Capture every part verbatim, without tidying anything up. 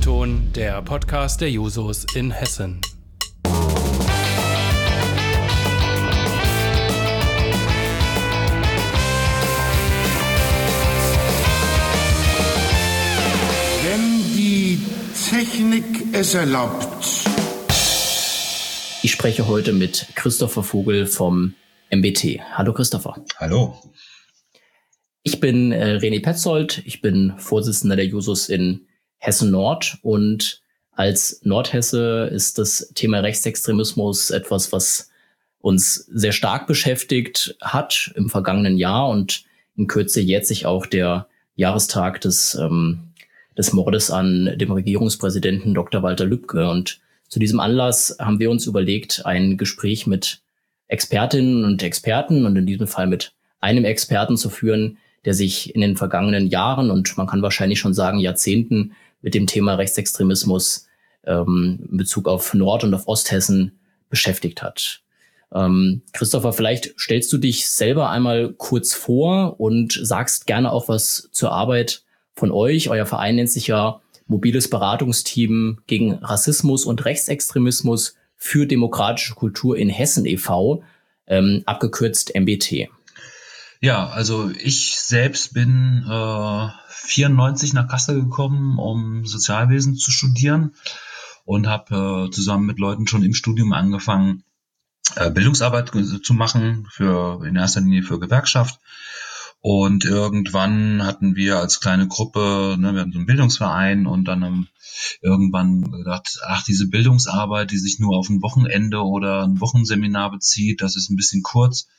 O-Ton, der Podcast der Jusos in Hessen. Wenn die Technik es erlaubt. Ich spreche heute mit Christopher Vogel vom M B T. Hallo Christopher. Hallo. Ich bin äh, René Petzold, ich bin Vorsitzender der Jusos in Hessen-Nord und als Nordhesse ist das Thema Rechtsextremismus etwas, was uns sehr stark beschäftigt hat im vergangenen Jahr, und in Kürze jährt sich auch der Jahrestag des, ähm, des Mordes an dem Regierungspräsidenten Doktor Walter Lübcke, und zu diesem Anlass haben wir uns überlegt, ein Gespräch mit Expertinnen und Experten und in diesem Fall mit einem Experten zu führen, der sich in den vergangenen Jahren und man kann wahrscheinlich schon sagen Jahrzehnten mit dem Thema Rechtsextremismus ähm, in Bezug auf Nord- und auf Osthessen beschäftigt hat. Ähm, Christopher, vielleicht stellst du dich selber einmal kurz vor und sagst gerne auch was zur Arbeit von euch. Euer Verein nennt sich ja Mobiles Beratungsteam gegen Rassismus und Rechtsextremismus für demokratische Kultur in Hessen e V, ähm, abgekürzt M B T. Ja, also ich selbst bin äh, vierundneunzig nach Kassel gekommen, um Sozialwesen zu studieren, und habe äh, zusammen mit Leuten schon im Studium angefangen, äh, Bildungsarbeit zu machen, für in erster Linie für Gewerkschaft. Und irgendwann hatten wir als kleine Gruppe, ne, wir hatten so einen Bildungsverein, und dann haben irgendwann gedacht, ach, diese Bildungsarbeit, die sich nur auf ein Wochenende oder ein Wochenseminar bezieht, das ist ein bisschen kurz.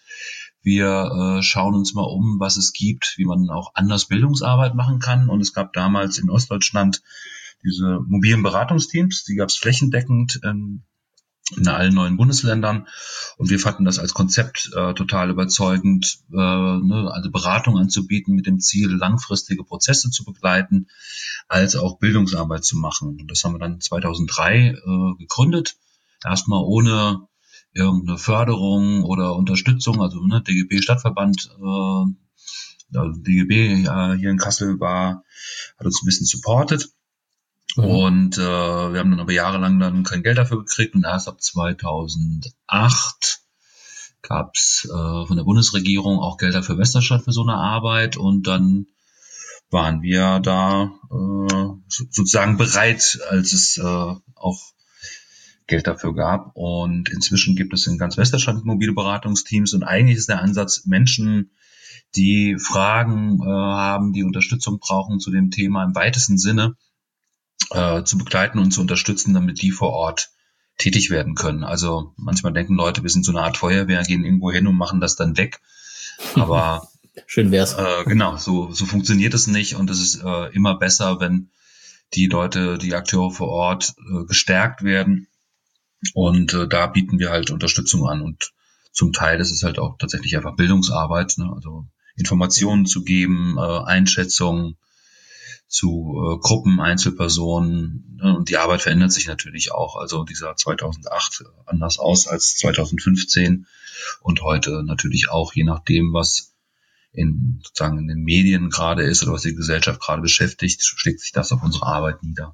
Wir äh, schauen uns mal um, was es gibt, wie man auch anders Bildungsarbeit machen kann. Und es gab damals in Ostdeutschland diese mobilen Beratungsteams, die gab es flächendeckend ähm, in allen neuen Bundesländern. Und wir fanden das als Konzept äh, total überzeugend, äh, ne, also Beratung anzubieten mit dem Ziel, langfristige Prozesse zu begleiten, als auch Bildungsarbeit zu machen. Und das haben wir dann zweitausenddrei äh, gegründet, erstmal ohne irgendeine Förderung oder Unterstützung, also ne, D G B Stadtverband, äh, also D G B ja, hier in Kassel war, hat uns ein bisschen supportet. Mhm. Und äh, wir haben dann aber jahrelang dann kein Geld dafür gekriegt, und erst ab zweitausendacht gab's äh, von der Bundesregierung auch Gelder für Westerstadt für so eine Arbeit, und dann waren wir da äh, sozusagen bereit, als es äh, auch Geld dafür gab. Und inzwischen gibt es in ganz Westerstadt mobile Beratungsteams, und eigentlich ist der Ansatz, Menschen, die Fragen äh, haben, die Unterstützung brauchen zu dem Thema im weitesten Sinne äh, zu begleiten und zu unterstützen, damit die vor Ort tätig werden können. Also manchmal denken Leute, wir sind so eine Art Feuerwehr, gehen irgendwo hin und machen das dann weg. Aber schön wär's. Äh, genau, so so funktioniert es nicht, und es ist äh, immer besser, wenn die Leute, die Akteure vor Ort äh, gestärkt werden. Und äh, da bieten wir halt Unterstützung an, und zum Teil ist es halt auch tatsächlich einfach Bildungsarbeit, ne? Also Informationen zu geben, äh, Einschätzungen zu äh, Gruppen, Einzelpersonen, ne? Und die Arbeit verändert sich natürlich auch. Also dieser zweitausendacht anders aus als zweitausendfünfzehn und heute natürlich auch, je nachdem, was in sozusagen in den Medien gerade ist oder was die Gesellschaft gerade beschäftigt, schlägt sich das auf unsere Arbeit nieder.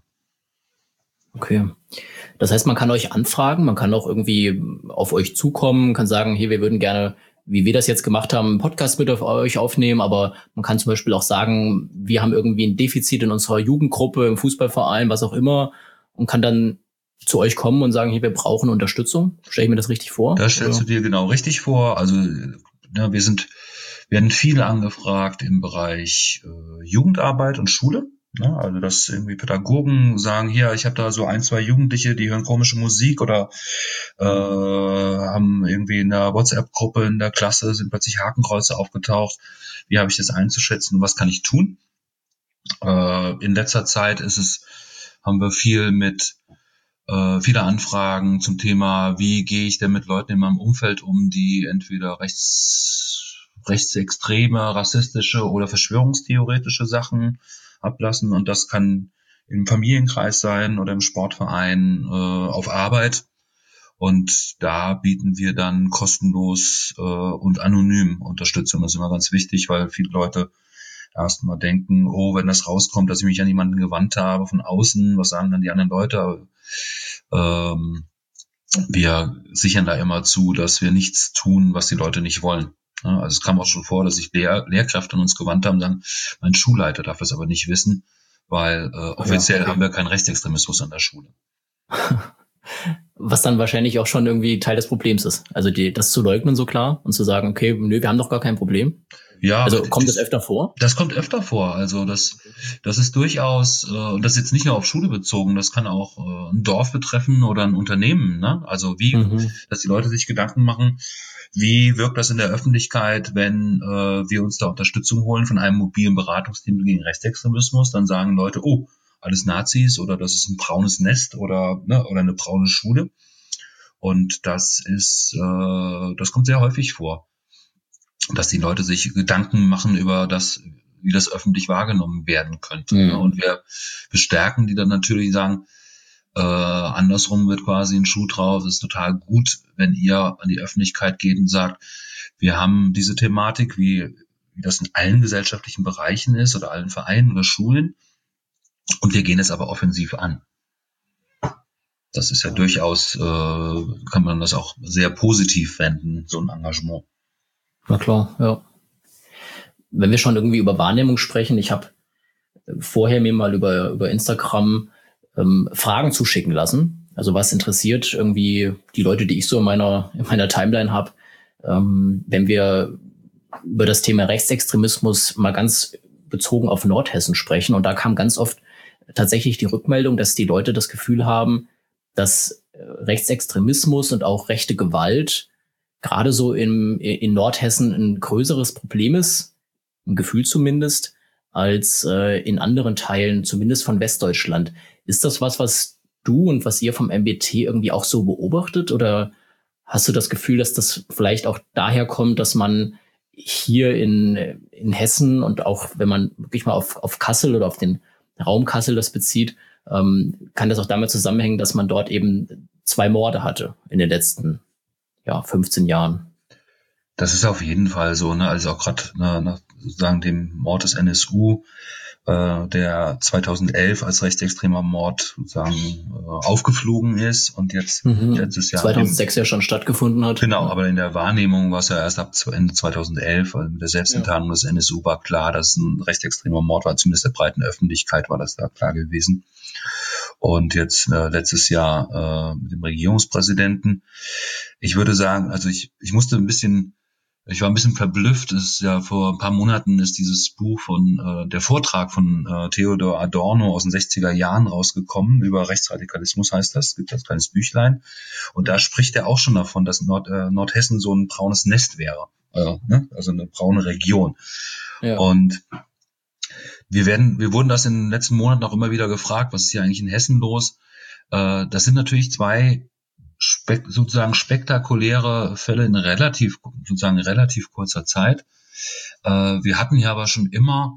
Okay. Das heißt, man kann euch anfragen, man kann auch irgendwie auf euch zukommen, kann sagen, hey, wir würden gerne, wie wir das jetzt gemacht haben, einen Podcast mit auf euch aufnehmen, aber man kann zum Beispiel auch sagen, wir haben irgendwie ein Defizit in unserer Jugendgruppe, im Fußballverein, was auch immer, und kann dann zu euch kommen und sagen, hey, wir brauchen Unterstützung. Stelle ich mir das richtig vor? Das stellst oder? Du dir genau richtig vor. Also ja, wir sind, wir werden viel angefragt im Bereich äh, Jugendarbeit und Schule. Ja, also dass irgendwie Pädagogen sagen, hier, ich habe da so ein, zwei Jugendliche, die hören komische Musik oder äh, haben irgendwie in der WhatsApp-Gruppe in der Klasse sind plötzlich Hakenkreuze aufgetaucht. Wie habe ich das einzuschätzen? Was kann ich tun? Äh, in letzter Zeit ist es, haben wir viel mit äh, viele Anfragen zum Thema, wie gehe ich denn mit Leuten in meinem Umfeld um, die entweder rechts, rechtsextreme, rassistische oder verschwörungstheoretische Sachen ablassen, und das kann im Familienkreis sein oder im Sportverein, äh, auf Arbeit, und da bieten wir dann kostenlos äh, und anonym Unterstützung. Das ist immer ganz wichtig, weil viele Leute erstmal denken, oh, wenn das rauskommt, dass ich mich an jemanden gewandt habe von außen, was sagen dann die anderen Leute? Ähm, wir sichern da immer zu, dass wir nichts tun, was die Leute nicht wollen. Ja, also es kam auch schon vor, dass sich Lehr- Lehrkräfte an uns gewandt haben, sagen, mein Schulleiter darf das aber nicht wissen, weil äh, offiziell ja, okay. haben wir keinen Rechtsextremismus an der Schule. Was dann wahrscheinlich auch schon irgendwie Teil des Problems ist. Also die, das zu leugnen so klar und zu sagen, okay, nö, wir haben doch gar kein Problem. Ja, also kommt das, das öfter vor? Das kommt öfter vor. Also das, das ist durchaus, äh, und das ist jetzt nicht nur auf Schule bezogen, das kann auch äh, ein Dorf betreffen oder ein Unternehmen. Ne? Also wie, mhm. dass die Leute sich Gedanken machen, wie wirkt das in der Öffentlichkeit, wenn äh, wir uns da Unterstützung holen von einem mobilen Beratungsteam gegen Rechtsextremismus? Dann sagen Leute, oh, alles Nazis oder das ist ein braunes Nest oder ne, oder eine braune Schule. Und das ist, äh, das kommt sehr häufig vor, dass die Leute sich Gedanken machen über das, wie das öffentlich wahrgenommen werden könnte. Mhm. Und wir bestärken die dann natürlich, sagen, äh, andersrum wird quasi ein Schuh drauf. Es ist total gut, wenn ihr an die Öffentlichkeit geht und sagt, wir haben diese Thematik, wie, wie das in allen gesellschaftlichen Bereichen ist oder allen Vereinen oder Schulen. Und wir gehen es aber offensiv an. Das ist ja durchaus, äh, kann man das auch sehr positiv wenden, so ein Engagement. Na klar, ja. Wenn wir schon irgendwie über Wahrnehmung sprechen, ich habe vorher mir mal über über Instagram ähm, Fragen zuschicken lassen. Also was interessiert irgendwie die Leute, die ich so in meiner in meiner Timeline habe, ähm, wenn wir über das Thema Rechtsextremismus mal ganz bezogen auf Nordhessen sprechen. Und da kam ganz oft tatsächlich die Rückmeldung, dass die Leute das Gefühl haben, dass Rechtsextremismus und auch rechte Gewalt gerade so im, in Nordhessen ein größeres Problem ist, ein Gefühl zumindest, als äh, in anderen Teilen, zumindest von Westdeutschland. Ist das was, was du und was ihr vom M B T irgendwie auch so beobachtet? Oder hast du das Gefühl, dass das vielleicht auch daher kommt, dass man hier in, in Hessen und auch wenn man wirklich mal auf, auf Kassel oder auf den Raum Kassel das bezieht, ähm, kann das auch damit zusammenhängen, dass man dort eben zwei Morde hatte in den letzten ja, fünfzehn Jahren. Das ist auf jeden Fall so, ne? Also auch gerade ne, nach sozusagen dem Mord des N S U, äh, der zweitausendelf als rechtsextremer Mord sozusagen äh, aufgeflogen ist und jetzt mhm. letztes Jahr zweitausendsechs ja schon stattgefunden hat. Genau, aber in der Wahrnehmung war es ja erst ab Ende zweitausendelf, also mit der Selbstenttarnung ja. des N S U war klar, dass es ein rechtsextremer Mord war, zumindest der breiten Öffentlichkeit war das da klar gewesen. Und jetzt äh, letztes Jahr äh, mit dem Regierungspräsidenten. Ich würde sagen, also ich ich musste ein bisschen, ich war ein bisschen verblüfft. Es ist ja vor ein paar Monaten ist dieses Buch von äh, der Vortrag von äh, Theodor Adorno aus den sechziger Jahren rausgekommen über Rechtsradikalismus heißt das. Es gibt das kleines Büchlein und da spricht er auch schon davon, dass Nord, äh, Nordhessen so ein braunes Nest wäre, äh, ne? Also eine braune Region. Ja. Und Wir werden, wir wurden das in den letzten Monaten auch immer wieder gefragt, was ist hier eigentlich in Hessen los? Äh, das sind natürlich zwei spek- sozusagen spektakuläre Fälle in relativ, sozusagen relativ kurzer Zeit. Äh, wir hatten ja aber schon immer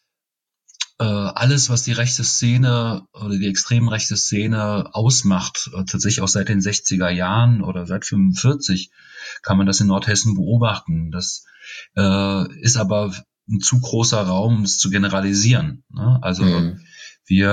äh, alles, was die rechte Szene oder die extrem rechte Szene ausmacht, äh, tatsächlich auch seit den sechziger Jahren oder seit fünfundvierzig kann man das in Nordhessen beobachten. Das äh, ist aber ein zu großer Raum, um es zu generalisieren. Ne? Also mhm. wir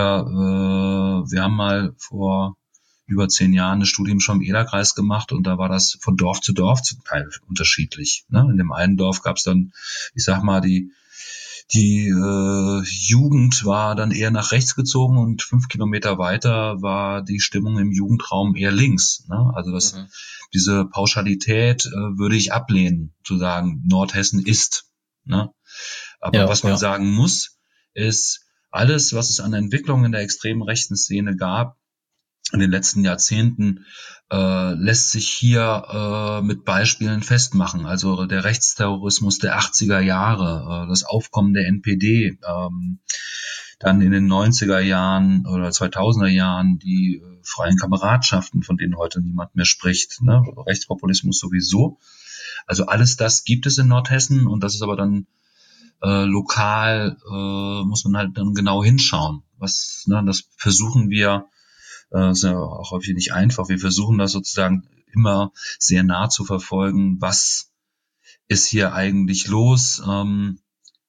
äh, wir haben mal vor über zehn Jahren eine Studie im Schwaben-Eder-Kreis gemacht und da war das von Dorf zu Dorf zum Teil unterschiedlich. Ne? In dem einen Dorf gab es dann, ich sag mal, die die äh, Jugend war dann eher nach rechts gezogen und fünf Kilometer weiter war die Stimmung im Jugendraum eher links. Ne? Also das, mhm. diese Pauschalität äh, würde ich ablehnen, zu sagen, Nordhessen ist. Ne? Aber ja, was man ja. sagen muss, ist, alles, was es an Entwicklung in der extremen rechten Szene gab, in den letzten Jahrzehnten, äh, lässt sich hier äh, mit Beispielen festmachen. Also der Rechtsterrorismus der achtziger Jahre, äh, das Aufkommen der N P D, ähm, dann in den neunziger Jahren oder zweitausender Jahren die äh, freien Kameradschaften, von denen heute niemand mehr spricht, ne? Rechtspopulismus sowieso. Also alles das gibt es in Nordhessen und das ist aber dann äh, lokal, äh, muss man halt dann genau hinschauen. Was, ne, das versuchen wir, äh, ist ja auch häufig nicht einfach, wir versuchen das sozusagen immer sehr nah zu verfolgen, was ist hier eigentlich los, ähm,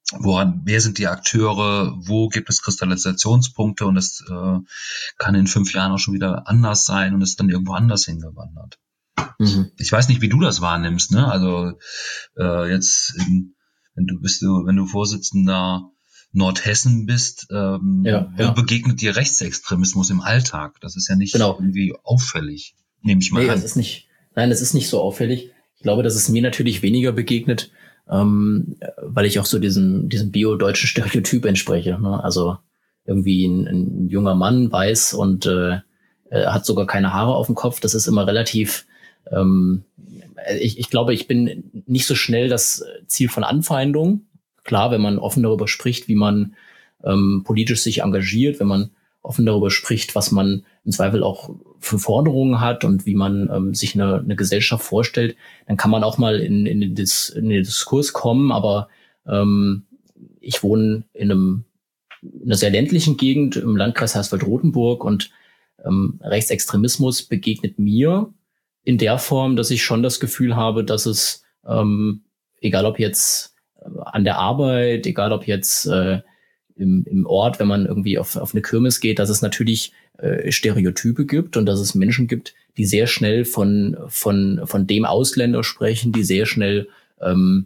woran, wer sind die Akteure, wo gibt es Kristallisationspunkte und es äh, kann in fünf Jahren auch schon wieder anders sein und ist dann irgendwo anders hingewandert. Mhm. Ich weiß nicht, wie du das wahrnimmst, ne? Also äh, jetzt, in, wenn du bist du, wenn du Vorsitzender Nordhessen bist, ähm, ja, ja. begegnet dir Rechtsextremismus im Alltag. Das ist ja nicht genau. irgendwie auffällig, nehme ich mal nee, an. Das ist nicht, nein, das ist nicht so auffällig. Ich glaube, dass es mir natürlich weniger begegnet, ähm, weil ich auch so diesem, diesem bio-deutschen Stereotyp entspreche. Ne? Also irgendwie ein, ein junger Mann, weiß und äh, hat sogar keine Haare auf dem Kopf. Das ist immer relativ, ähm, ich, ich glaube, ich bin nicht so schnell das Ziel von Anfeindung. Klar, wenn man offen darüber spricht, wie man ähm, politisch sich engagiert, wenn man offen darüber spricht, was man im Zweifel auch für Forderungen hat und wie man ähm, sich eine, eine Gesellschaft vorstellt, dann kann man auch mal in, in, den, Dis, in den Diskurs kommen. Aber ähm, ich wohne in, einem, in einer sehr ländlichen Gegend im Landkreis Hersfeld-Rotenburg und ähm, Rechtsextremismus begegnet mir in der Form, dass ich schon das Gefühl habe, dass es, ähm, egal ob jetzt an der Arbeit, egal ob jetzt äh, im, im Ort, wenn man irgendwie auf, auf eine Kirmes geht, dass es natürlich äh, Stereotype gibt und dass es Menschen gibt, die sehr schnell von von von dem Ausländer sprechen, die sehr schnell ähm,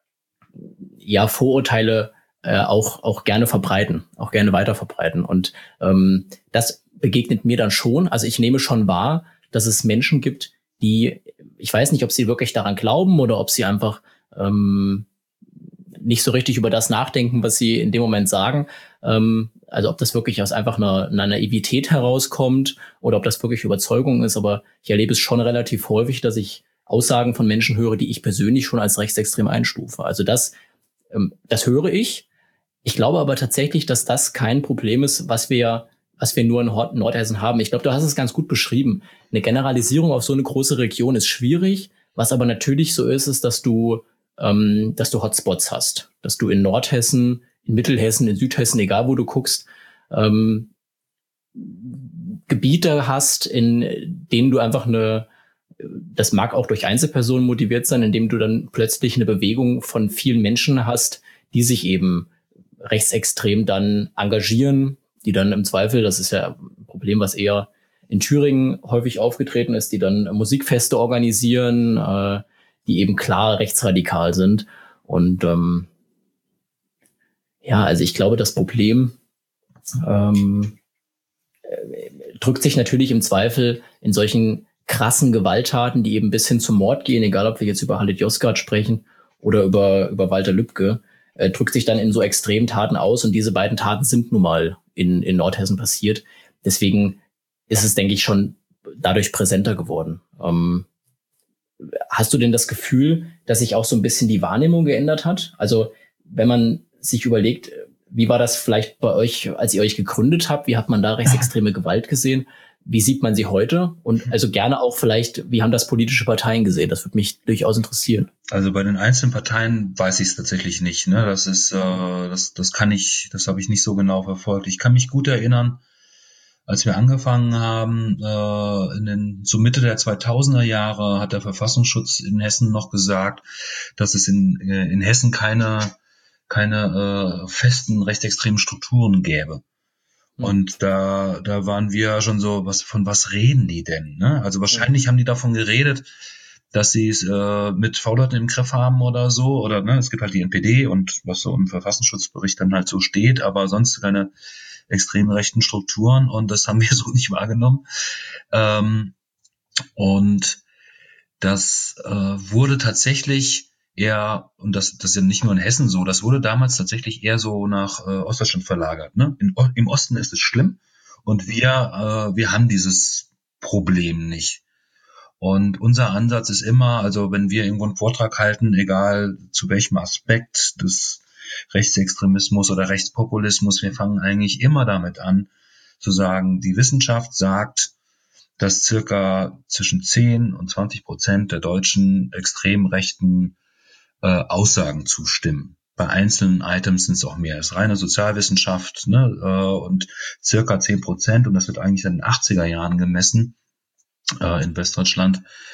ja Vorurteile äh, auch auch gerne verbreiten, auch gerne weiter verbreiten. Und ähm, das begegnet mir dann schon. Also ich nehme schon wahr, dass es Menschen gibt, die, ich weiß nicht, ob sie wirklich daran glauben oder ob sie einfach ähm, nicht so richtig über das nachdenken, was sie in dem Moment sagen. Ähm, also ob das wirklich aus einfach einer, einer Naivität herauskommt oder ob das wirklich Überzeugung ist. Aber ich erlebe es schon relativ häufig, dass ich Aussagen von Menschen höre, die ich persönlich schon als rechtsextrem einstufe. Also das, ähm, das höre ich. Ich glaube aber tatsächlich, dass das kein Problem ist, was wir was wir nur in Nordhessen haben. Ich glaube, du hast es ganz gut beschrieben. Eine Generalisierung auf so eine große Region ist schwierig. Was aber natürlich so ist, ist, dass du ähm, dass du Hotspots hast. Dass du in Nordhessen, in Mittelhessen, in Südhessen, egal wo du guckst, ähm, Gebiete hast, in denen du einfach eine, das mag auch durch Einzelpersonen motiviert sein, indem du dann plötzlich eine Bewegung von vielen Menschen hast, die sich eben rechtsextrem dann engagieren, die dann im Zweifel, das ist ja ein Problem, was eher in Thüringen häufig aufgetreten ist, die dann Musikfeste organisieren, äh, die eben klar rechtsradikal sind. Und ähm, ja, also ich glaube, das Problem ähm, drückt sich natürlich im Zweifel in solchen krassen Gewalttaten, die eben bis hin zum Mord gehen, egal ob wir jetzt über Halit Yozgat sprechen oder über über Walter Lübcke, äh, drückt sich dann in so extremen Taten aus. Und diese beiden Taten sind nun mal in, in Nordhessen passiert. Deswegen ist es, denke ich, schon dadurch präsenter geworden. Ähm, hast du denn das Gefühl, dass sich auch so ein bisschen die Wahrnehmung geändert hat? Also wenn man sich überlegt, wie war das vielleicht bei euch, als ihr euch gegründet habt? Wie hat man da rechtsextreme Gewalt gesehen? Wie sieht man sie heute? Und also gerne auch vielleicht, wie haben das politische Parteien gesehen? Das würde mich durchaus interessieren. Also bei den einzelnen Parteien weiß ich es tatsächlich nicht. Ne? Das ist, äh, das, das kann ich, das habe ich nicht so genau verfolgt. Ich kann mich gut erinnern, als wir angefangen haben, äh, in den so Mitte der zweitausender Jahre hat der Verfassungsschutz in Hessen noch gesagt, dass es in äh, in Hessen keine keine äh, festen rechtsextremen Strukturen gäbe. Und da, da waren wir schon so, was, von was reden die denn, ne? Also wahrscheinlich ja. haben die davon geredet, dass sie es äh, mit V-Leuten im Griff haben oder so, oder, ne, es gibt halt die N P D und was so im Verfassungsschutzbericht dann halt so steht, aber sonst keine extrem rechten Strukturen und das haben wir so nicht wahrgenommen. Ähm, und das äh, wurde tatsächlich eher, und das, das ist ja nicht nur in Hessen so, das wurde damals tatsächlich eher so nach äh, Ostdeutschland verlagert. Ne? In, im Osten ist es schlimm und wir, äh, wir haben dieses Problem nicht. Und unser Ansatz ist immer, also wenn wir irgendwo einen Vortrag halten, egal zu welchem Aspekt des Rechtsextremismus oder Rechtspopulismus, wir fangen eigentlich immer damit an, zu sagen, die Wissenschaft sagt, dass circa zwischen zehn und zwanzig Prozent der Deutschen extrem rechten Äh, Aussagen zustimmen. Bei einzelnen Items sind es auch mehr. Es ist reine Sozialwissenschaft, ne, äh, und circa zehn Prozent, und das wird eigentlich in den achtziger Jahren gemessen, äh, in Westdeutschland,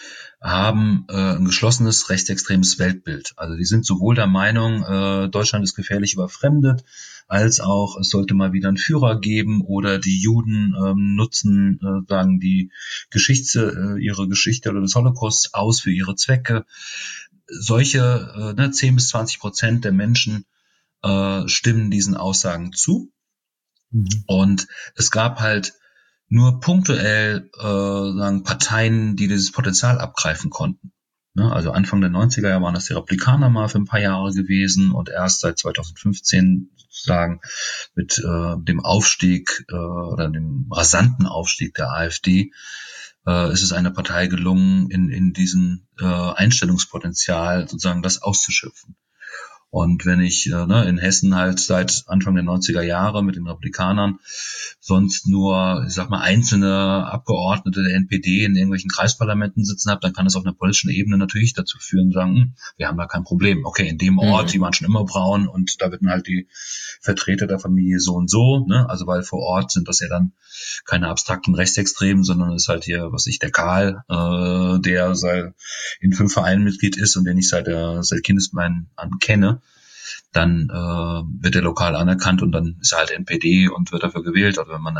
haben äh, ein geschlossenes rechtsextremes Weltbild. Also die sind sowohl der Meinung, äh, Deutschland ist gefährlich überfremdet, als auch es sollte mal wieder einen Führer geben oder die Juden ähm, nutzen äh, sagen die Geschichte, äh, ihre Geschichte oder des Holocausts aus für ihre Zwecke. Solche äh, ne, zehn bis zwanzig Prozent der Menschen äh, stimmen diesen Aussagen zu. Mhm. Und es gab halt nur punktuell äh, sagen Parteien, die dieses Potenzial abgreifen konnten. Ne? Also Anfang der neunziger Jahre waren das die Republikaner mal für ein paar Jahre gewesen und erst seit zweitausendfünfzehn sozusagen mit äh, dem Aufstieg äh, oder dem rasanten Aufstieg der AfD äh, ist es einer Partei gelungen, in, in diesem äh, Einstellungspotenzial sozusagen das auszuschöpfen. Und wenn ich äh, ne, in Hessen halt seit Anfang der neunziger Jahre mit den Republikanern sonst nur, ich sag mal, einzelne Abgeordnete der N P D in irgendwelchen Kreisparlamenten sitzen habe, dann kann es auf einer politischen Ebene natürlich dazu führen, sagen, hm, wir haben da kein Problem. Okay, in dem Ort, mhm. die waren schon immer braun und da werden halt die Vertreter der Familie so und so, ne? Also weil vor Ort sind das ja dann keine abstrakten Rechtsextremen, sondern ist halt hier, was ich, der Karl, äh, der seit in fünf Vereinen Mitglied ist und den ich seit der seit Kindesbeinen an kenne. Dann äh, wird er lokal anerkannt und dann ist er halt N P D und wird dafür gewählt. Also wenn man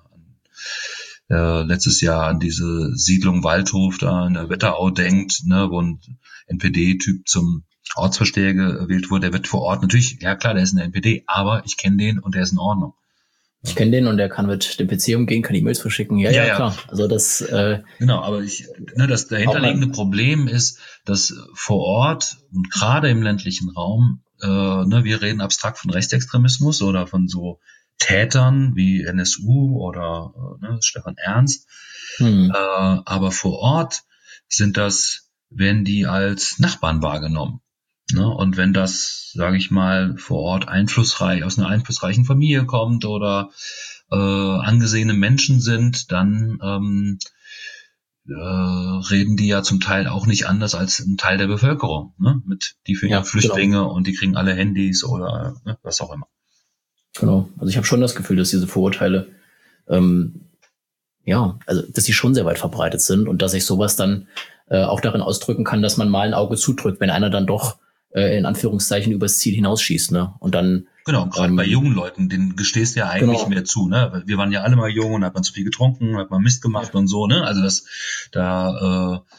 äh, äh, letztes Jahr an diese Siedlung Waldhof da in der Wetterau denkt, ne, wo ein N P D-Typ zum Ortsvorsteher gewählt wurde, der wird vor Ort natürlich, ja klar, der ist in der N P D, aber ich kenne den und der ist in Ordnung. Ich kenne den und der kann mit dem P C umgehen, kann E-Mails verschicken. Ja, ja, ja, klar. Also das äh, genau, aber ich, ne, das dahinterliegende Problem ist, dass vor Ort und gerade im ländlichen Raum, äh, ne, wir reden abstrakt von Rechtsextremismus oder von so Tätern wie N S U oder äh, ne, Stefan Ernst, hm. äh, aber vor Ort sind das, werden die als Nachbarn wahrgenommen. Ne? Und wenn das, sage ich mal, vor Ort einflussreich, aus einer einflussreichen Familie kommt oder äh, angesehene Menschen sind, dann ähm, äh, reden die ja zum Teil auch nicht anders als ein Teil der Bevölkerung, ne? Mit die für ja, Flüchtlinge genau. Und die kriegen alle Handys oder ne, was auch immer. Genau, also ich habe schon das Gefühl, dass diese Vorurteile ähm, ja, also dass sie schon sehr weit verbreitet sind und dass sich sowas dann äh, auch darin ausdrücken kann, dass man mal ein Auge zudrückt, wenn einer dann doch in Anführungszeichen übers Ziel hinausschießt, ne? Und dann genau, gerade ähm, bei jungen Leuten, denen gestehst du ja eigentlich genau. mehr zu, ne? Wir waren ja alle mal jung und hat man zu viel getrunken, hat man Mist gemacht ja. und so, ne? Also das da äh,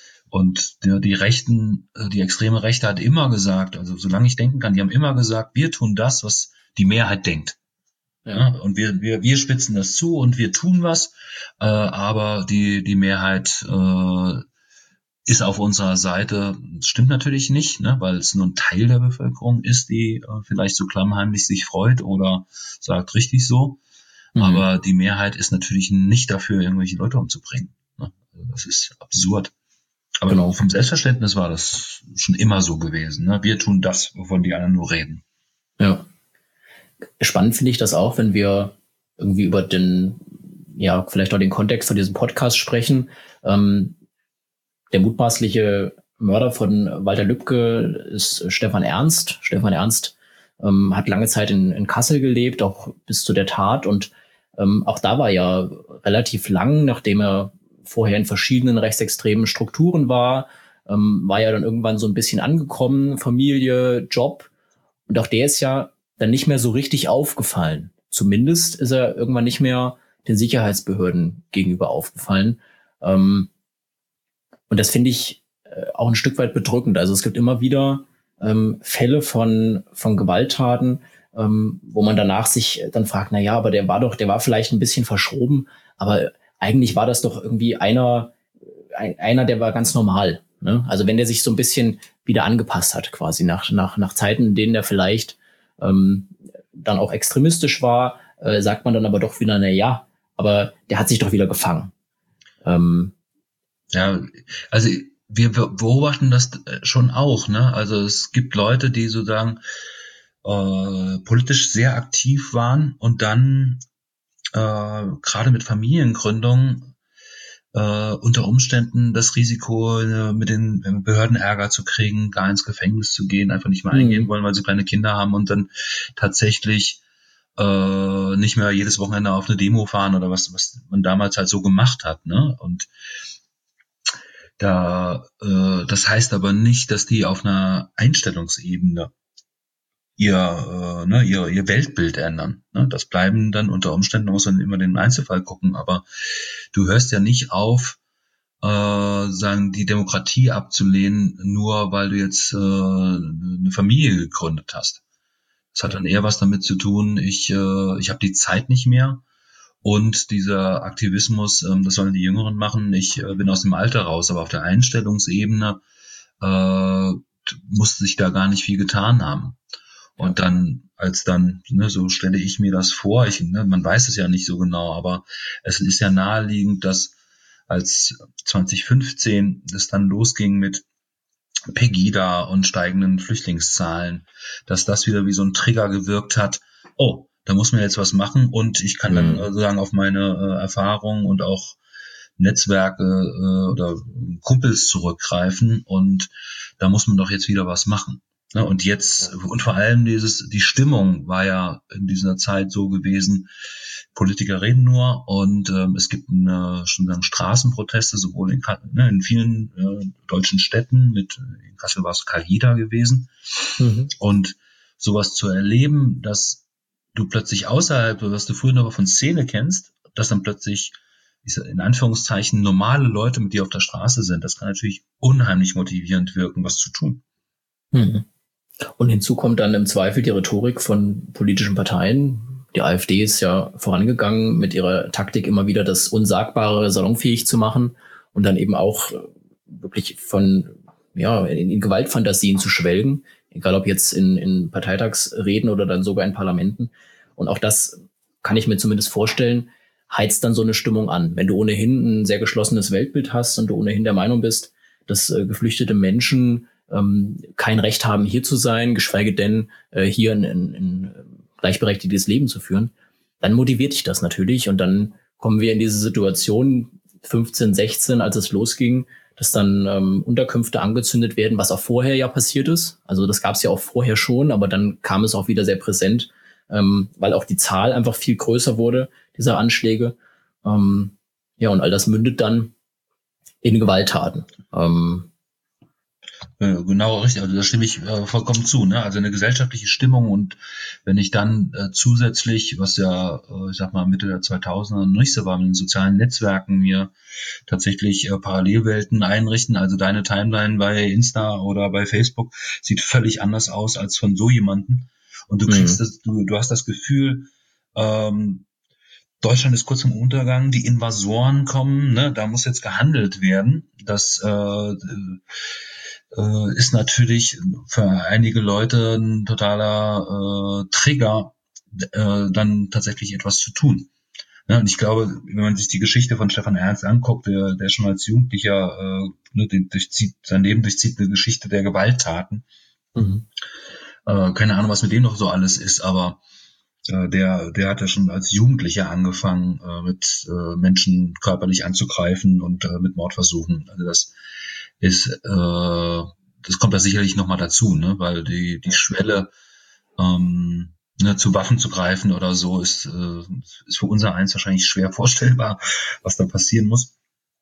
und die, die Rechten, die extreme Rechte hat immer gesagt, also solange ich denken kann, die haben immer gesagt, wir tun das, was die Mehrheit denkt. Ja. Ne? Und wir wir wir spitzen das zu und wir tun was, äh, aber die die Mehrheit äh, ist auf unserer Seite. Das stimmt natürlich nicht, ne, weil es nur ein Teil der Bevölkerung ist, die äh, vielleicht so klammheimlich sich freut oder sagt richtig so. Mhm. Aber die Mehrheit ist natürlich nicht dafür, irgendwelche Leute umzubringen. Ne? Also das ist absurd. Aber genau. Vom Selbstverständnis war das schon immer so gewesen. Ne? Wir tun das, wovon die anderen nur reden. Ja. Spannend finde ich das auch, wenn wir irgendwie über den, ja, vielleicht auch den Kontext von diesem Podcast sprechen. Ähm, Der mutmaßliche Mörder von Walter Lübcke ist Stefan Ernst. Stefan Ernst ähm, hat lange Zeit in, in Kassel gelebt, auch bis zu der Tat. Und ähm, auch da war ja relativ lang, nachdem er vorher in verschiedenen rechtsextremen Strukturen war, ähm, war ja dann irgendwann so ein bisschen angekommen, Familie, Job. Und auch der ist ja dann nicht mehr so richtig aufgefallen. Zumindest ist er irgendwann nicht mehr den Sicherheitsbehörden gegenüber aufgefallen. Ähm, Und das finde ich äh, auch ein Stück weit bedrückend. Also es gibt immer wieder ähm, Fälle von von Gewalttaten, ähm, wo man danach sich dann fragt, na ja, aber der war doch, der war vielleicht ein bisschen verschroben, aber eigentlich war das doch irgendwie einer, ein, einer, der war ganz normal. Ne? Also wenn der sich so ein bisschen wieder angepasst hat, quasi nach nach nach Zeiten, in denen er vielleicht ähm, dann auch extremistisch war, äh, sagt man dann aber doch wieder, na ja, aber der hat sich doch wieder gefangen. Ähm, Ja, also wir beobachten das schon auch, ne? Also es gibt Leute, die sozusagen äh, politisch sehr aktiv waren und dann äh, gerade mit Familiengründung äh, unter Umständen das Risiko, äh, mit den Behörden Ärger zu kriegen, gar ins Gefängnis zu gehen, einfach nicht mehr mhm. eingehen wollen, weil sie kleine Kinder haben und dann tatsächlich äh, nicht mehr jedes Wochenende auf eine Demo fahren oder was was man damals halt so gemacht hat, ne? Und Da, äh, das heißt aber nicht, dass die auf einer Einstellungsebene ihr, äh, ne, ihr, ihr Weltbild ändern. Ne? Das bleiben dann unter Umständen, muss man immer den Einzelfall gucken, aber du hörst ja nicht auf, äh, sagen, die Demokratie abzulehnen, nur weil du jetzt äh, eine Familie gegründet hast. Das hat dann eher was damit zu tun, ich, äh, ich habe die Zeit nicht mehr und dieser Aktivismus, ähm, das sollen die Jüngeren machen, ich äh, bin aus dem Alter raus, aber auf der Einstellungsebene äh, musste sich da gar nicht viel getan haben. Und dann, als dann, ne, so stelle ich mir das vor, ich, ne, man weiß es ja nicht so genau, aber es ist ja naheliegend, dass als zwanzig fünfzehn das dann losging mit Pegida und steigenden Flüchtlingszahlen, dass das wieder wie so ein Trigger gewirkt hat, oh, da muss man jetzt was machen und ich kann dann sozusagen auf meine äh, Erfahrungen und auch Netzwerke äh, oder Kumpels zurückgreifen und da muss man doch jetzt wieder was machen. Ne? Und jetzt, und vor allem dieses, die Stimmung war ja in dieser Zeit so gewesen, Politiker reden nur und ähm, es gibt eine, schon sagen, Straßenproteste, sowohl in, ne, in vielen äh, deutschen Städten, mit in Kassel war es Kahida gewesen. Mhm. Und sowas zu erleben, dass du plötzlich außerhalb, was du früher noch von Szene kennst, dass dann plötzlich in Anführungszeichen normale Leute mit dir auf der Straße sind, das kann natürlich unheimlich motivierend wirken, was zu tun. Mhm. Und hinzu kommt dann im Zweifel die Rhetorik von politischen Parteien. Die AfD ist ja vorangegangen mit ihrer Taktik, immer wieder das Unsagbare salonfähig zu machen und dann eben auch wirklich von, ja, in, in Gewaltfantasien zu schwelgen, egal ob jetzt in, in Parteitagsreden oder dann sogar in Parlamenten. Und auch das kann ich mir zumindest vorstellen, heizt dann so eine Stimmung an. Wenn du ohnehin ein sehr geschlossenes Weltbild hast und du ohnehin der Meinung bist, dass äh, geflüchtete Menschen ähm, kein Recht haben, hier zu sein, geschweige denn äh, hier ein, ein, ein gleichberechtigtes Leben zu führen, dann motiviert dich das natürlich. Und dann kommen wir in diese Situation fünfzehn, sechzehn, als es losging, dass dann ähm, Unterkünfte angezündet werden, was auch vorher ja passiert ist. Also das gab es ja auch vorher schon, aber dann kam es auch wieder sehr präsent, ähm, weil auch die Zahl einfach viel größer wurde, dieser Anschläge. Ähm, ja, und all das mündet dann in Gewalttaten. Ähm, Genau, richtig. Also da stimme ich äh, vollkommen zu. Ne? Also eine gesellschaftliche Stimmung und wenn ich dann äh, zusätzlich, was ja, äh, ich sag mal Mitte der zweitausender noch nicht so war, mit den sozialen Netzwerken mir tatsächlich äh, Parallelwelten einrichten. Also deine Timeline bei Insta oder bei Facebook sieht völlig anders aus als von so jemanden. Und du kriegst mhm. das, du, du hast das Gefühl, ähm, Deutschland ist kurz vom Untergang, die Invasoren kommen, ne? Da muss jetzt gehandelt werden. Das äh, äh, ist natürlich für einige Leute ein totaler äh, Trigger, äh, dann tatsächlich etwas zu tun. Ja, und ich glaube, wenn man sich die Geschichte von Stefan Ernst anguckt, der, der schon als Jugendlicher äh, ne, den durchzieht, sein Leben durchzieht eine Geschichte der Gewalttaten. Mhm. Äh, keine Ahnung, was mit dem noch so alles ist, aber äh, der, der hat ja schon als Jugendlicher angefangen, äh, mit äh, Menschen körperlich anzugreifen und äh, mit Mordversuchen. Also das ist, äh, das kommt da sicherlich nochmal dazu, ne, weil die die Schwelle ähm, ne, zu Waffen zu greifen oder so ist äh, ist für unser eins wahrscheinlich schwer vorstellbar, was da passieren muss.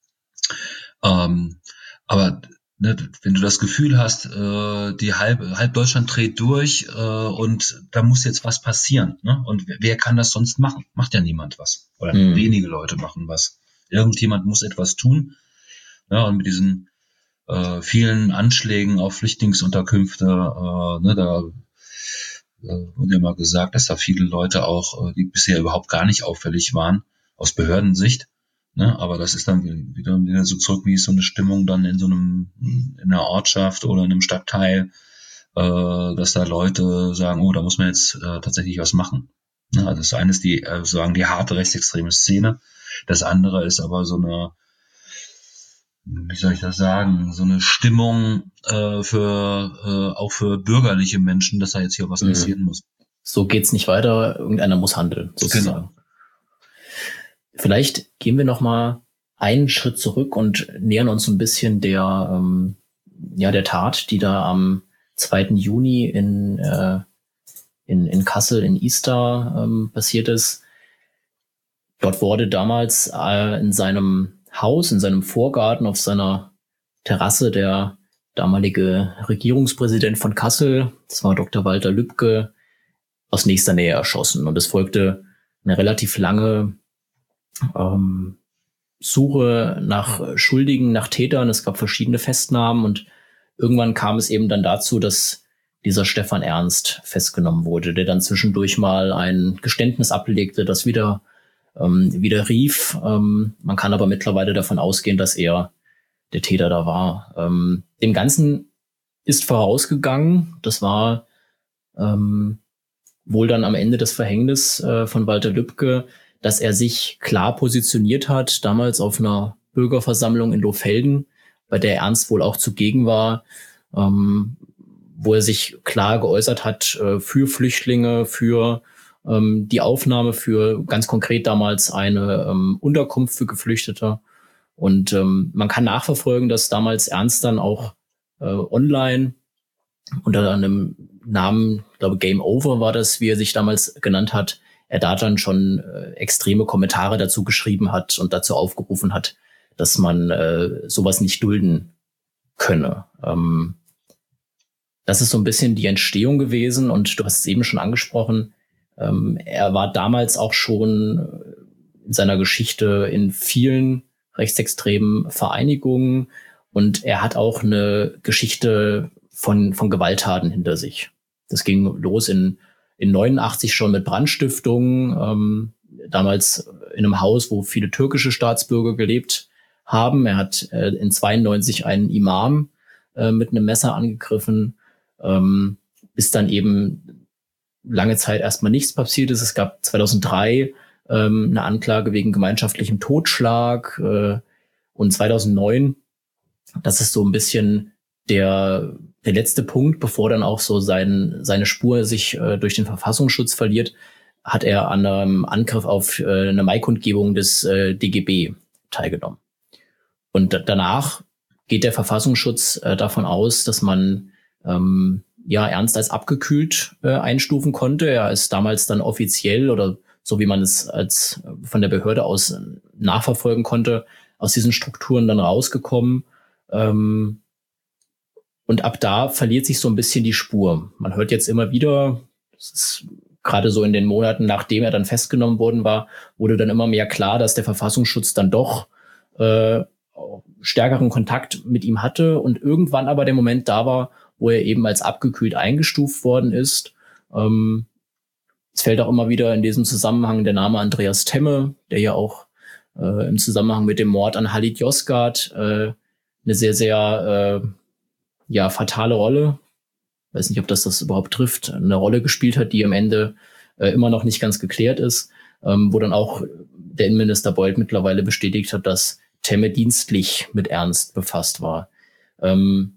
Ähm, aber ne, wenn du das Gefühl hast, äh, die halb, halb Deutschland dreht durch äh, und da muss jetzt was passieren, ne? Und wer, wer kann das sonst machen? Macht ja niemand was oder mhm. wenige Leute machen was. Irgendjemand muss etwas tun. Ja, und mit diesen äh, vielen Anschlägen auf Flüchtlingsunterkünfte, äh, ne, da äh, wurde ja mal gesagt, dass da viele Leute auch, äh, die bisher überhaupt gar nicht auffällig waren, aus Behördensicht, ne, aber das ist dann wieder, wieder so zurück, wie ist so eine Stimmung dann in so einem, in einer Ortschaft oder in einem Stadtteil, äh, dass da Leute sagen, oh, da muss man jetzt äh, tatsächlich was machen. Ne, also das eine ist die, äh, sagen die harte rechtsextreme Szene, das andere ist aber so eine, wie soll ich das sagen, so eine Stimmung äh, für äh, auch für bürgerliche Menschen, dass da jetzt hier was mhm. passieren muss. So geht's nicht weiter, irgendeiner muss handeln, sozusagen. Genau. Vielleicht gehen wir noch mal einen Schritt zurück und nähern uns ein bisschen der ähm, ja der Tat, die da am zweiten Juni in äh, in in Kassel in Istar ähm, passiert ist. Dort wurde damals äh, in seinem Haus, in seinem Vorgarten, auf seiner Terrasse der damalige Regierungspräsident von Kassel, das war Doktor Walter Lübcke, aus nächster Nähe erschossen. Und es folgte eine relativ lange ähm, Suche nach Schuldigen, nach Tätern. Es gab verschiedene Festnahmen und irgendwann kam es eben dann dazu, dass dieser Stefan Ernst festgenommen wurde, der dann zwischendurch mal ein Geständnis ablegte, das wieder ähm, wieder rief. Ähm, man kann aber mittlerweile davon ausgehen, dass er der Täter da war. Ähm, dem Ganzen ist vorausgegangen, das war ähm, wohl dann am Ende das Verhängnis äh, von Walter Lübcke, dass er sich klar positioniert hat, damals auf einer Bürgerversammlung in Lohfelden, bei der Ernst wohl auch zugegen war, ähm, wo er sich klar geäußert hat äh, für Flüchtlinge, für ähm, die Aufnahme, für ganz konkret damals eine ähm, Unterkunft für Geflüchtete. Und ähm, man kann nachverfolgen, dass damals Ernst dann auch äh, online unter einem Namen, ich glaube Game Over war das, wie er sich damals genannt hat, er da dann schon äh, extreme Kommentare dazu geschrieben hat und dazu aufgerufen hat, dass man äh, sowas nicht dulden könne. Ähm, das ist so ein bisschen die Entstehung gewesen und du hast es eben schon angesprochen. Ähm, er war damals auch schon in seiner Geschichte in vielen rechtsextremen Vereinigungen und er hat auch eine Geschichte von, von Gewalttaten hinter sich. Das ging los in, in neunundachtzig schon mit Brandstiftung, ähm, damals in einem Haus, wo viele türkische Staatsbürger gelebt haben. Er hat äh, in zweiundneunzig einen Imam äh, mit einem Messer angegriffen, ähm, bis dann eben lange Zeit erstmal nichts passiert ist. Es gab zweitausenddrei ähm, eine Anklage wegen gemeinschaftlichem Totschlag äh, und zweitausendneun, das ist so ein bisschen der der letzte Punkt, bevor dann auch so sein, seine Spur sich äh, durch den Verfassungsschutz verliert, hat er an einem Angriff auf äh, eine Maikundgebung des äh, D G B teilgenommen. Und d- danach geht der Verfassungsschutz äh, davon aus, dass man ähm, ja Ernst als abgekühlt äh, einstufen konnte. Er ist damals dann offiziell oder so wie man es als äh, von der Behörde aus nachverfolgen konnte, aus diesen Strukturen dann rausgekommen. Ähm, Und ab da verliert sich so ein bisschen die Spur. Man hört jetzt immer wieder, das ist gerade so in den Monaten, nachdem er dann festgenommen worden war, wurde dann immer mehr klar, dass der Verfassungsschutz dann doch äh, stärkeren Kontakt mit ihm hatte und irgendwann aber der Moment da war, wo er eben als abgekühlt eingestuft worden ist. Ähm, es fällt auch immer wieder in diesem Zusammenhang der Name Andreas Temme, der ja auch äh, im Zusammenhang mit dem Mord an Halit Yozgat äh, eine sehr, sehr äh, ja, fatale Rolle, weiß nicht, ob das das überhaupt trifft, eine Rolle gespielt hat, die am Ende äh, immer noch nicht ganz geklärt ist, ähm, wo dann auch der Innenminister Beuth mittlerweile bestätigt hat, dass Temme dienstlich mit Ernst befasst war. Ähm,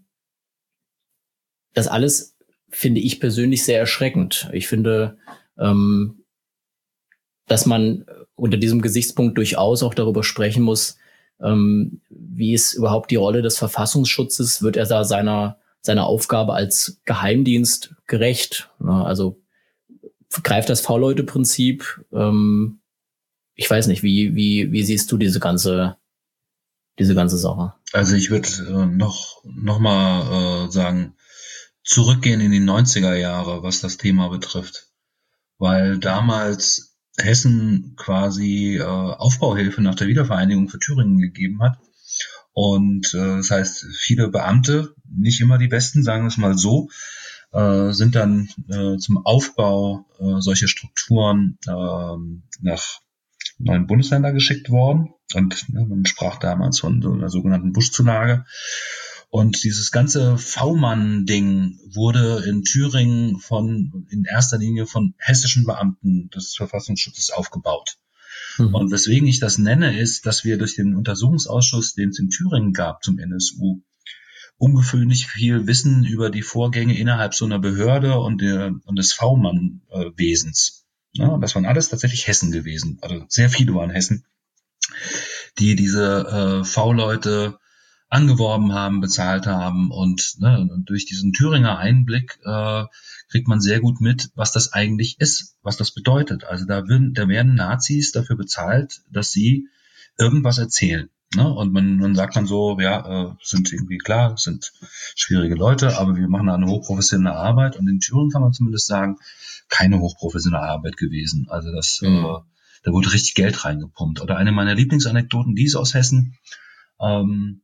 das alles finde ich persönlich sehr erschreckend. Ich finde, ähm, dass man unter diesem Gesichtspunkt durchaus auch darüber sprechen muss, Ähm, wie ist überhaupt die Rolle des Verfassungsschutzes? Wird er da seiner seiner Aufgabe als Geheimdienst gerecht? Na, also greift das V-Leute-Prinzip? Ähm, ich weiß nicht, wie wie wie siehst du diese ganze diese ganze Sache? Also ich würde äh, noch noch mal äh, sagen, zurückgehen in die neunziger Jahre, was das Thema betrifft, weil damals Hessen quasi äh, Aufbauhilfe nach der Wiedervereinigung für Thüringen gegeben hat. Und äh, das heißt, viele Beamte, nicht immer die besten, sagen wir es mal so, äh, sind dann äh, zum Aufbau äh, solcher Strukturen äh, nach neuen Bundesländer geschickt worden. Und ne, man sprach damals von so einer sogenannten Buschzulage. Und dieses ganze V-Mann-Ding wurde in Thüringen von, in erster Linie von hessischen Beamten des Verfassungsschutzes aufgebaut. Mhm. Und weswegen ich das nenne, ist, dass wir durch den Untersuchungsausschuss, den es in Thüringen gab zum N S U, ungewöhnlich viel Wissen über die Vorgänge innerhalb so einer Behörde und, der, und des V-Mann-Wesens. Ja, das waren alles tatsächlich Hessen gewesen. Also sehr viele waren Hessen, die diese äh, V-Leute angeworben haben, bezahlt haben und, ne, und durch diesen Thüringer Einblick äh, kriegt man sehr gut mit, was das eigentlich ist, was das bedeutet. Also da werden, da werden Nazis dafür bezahlt, dass sie irgendwas erzählen. Ne? Und man, man sagt dann so, ja, äh, sind irgendwie klar, sind schwierige Leute, aber wir machen eine hochprofessionelle Arbeit. Und in Thüringen kann man zumindest sagen, keine hochprofessionelle Arbeit gewesen. Also das, mhm. äh, da wurde richtig Geld reingepumpt. Oder eine meiner Lieblingsanekdoten, die ist aus Hessen. Ähm,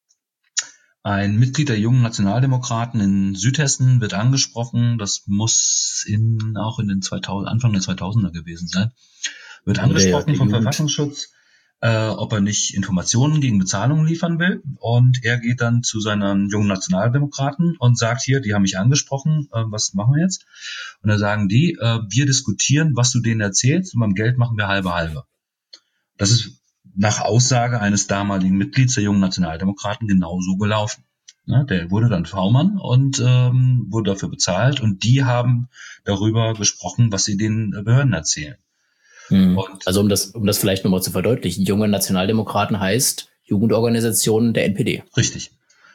ein Mitglied der Jungen Nationaldemokraten in Südhessen wird angesprochen. Das muss in auch in den zweitausend, Anfang der zweitausender gewesen sein. Wird angesprochen ja, vom Jugend. Verfassungsschutz, äh, ob er nicht Informationen gegen Bezahlung liefern will. Und er geht dann zu seinen Jungen Nationaldemokraten und sagt hier, die haben mich angesprochen, äh, was machen wir jetzt? Und dann sagen die, äh, wir diskutieren, was du denen erzählst, und beim Geld machen wir halbe halbe. Das ist nach Aussage eines damaligen Mitglieds der Jungen Nationaldemokraten genauso gelaufen. Ja, der wurde dann V-Mann und ähm, wurde dafür bezahlt, und die haben darüber gesprochen, was sie den Behörden erzählen. Mhm. Und also um das, um das vielleicht nochmal zu verdeutlichen, Junge Nationaldemokraten heißt Jugendorganisation der N P D. Richtig.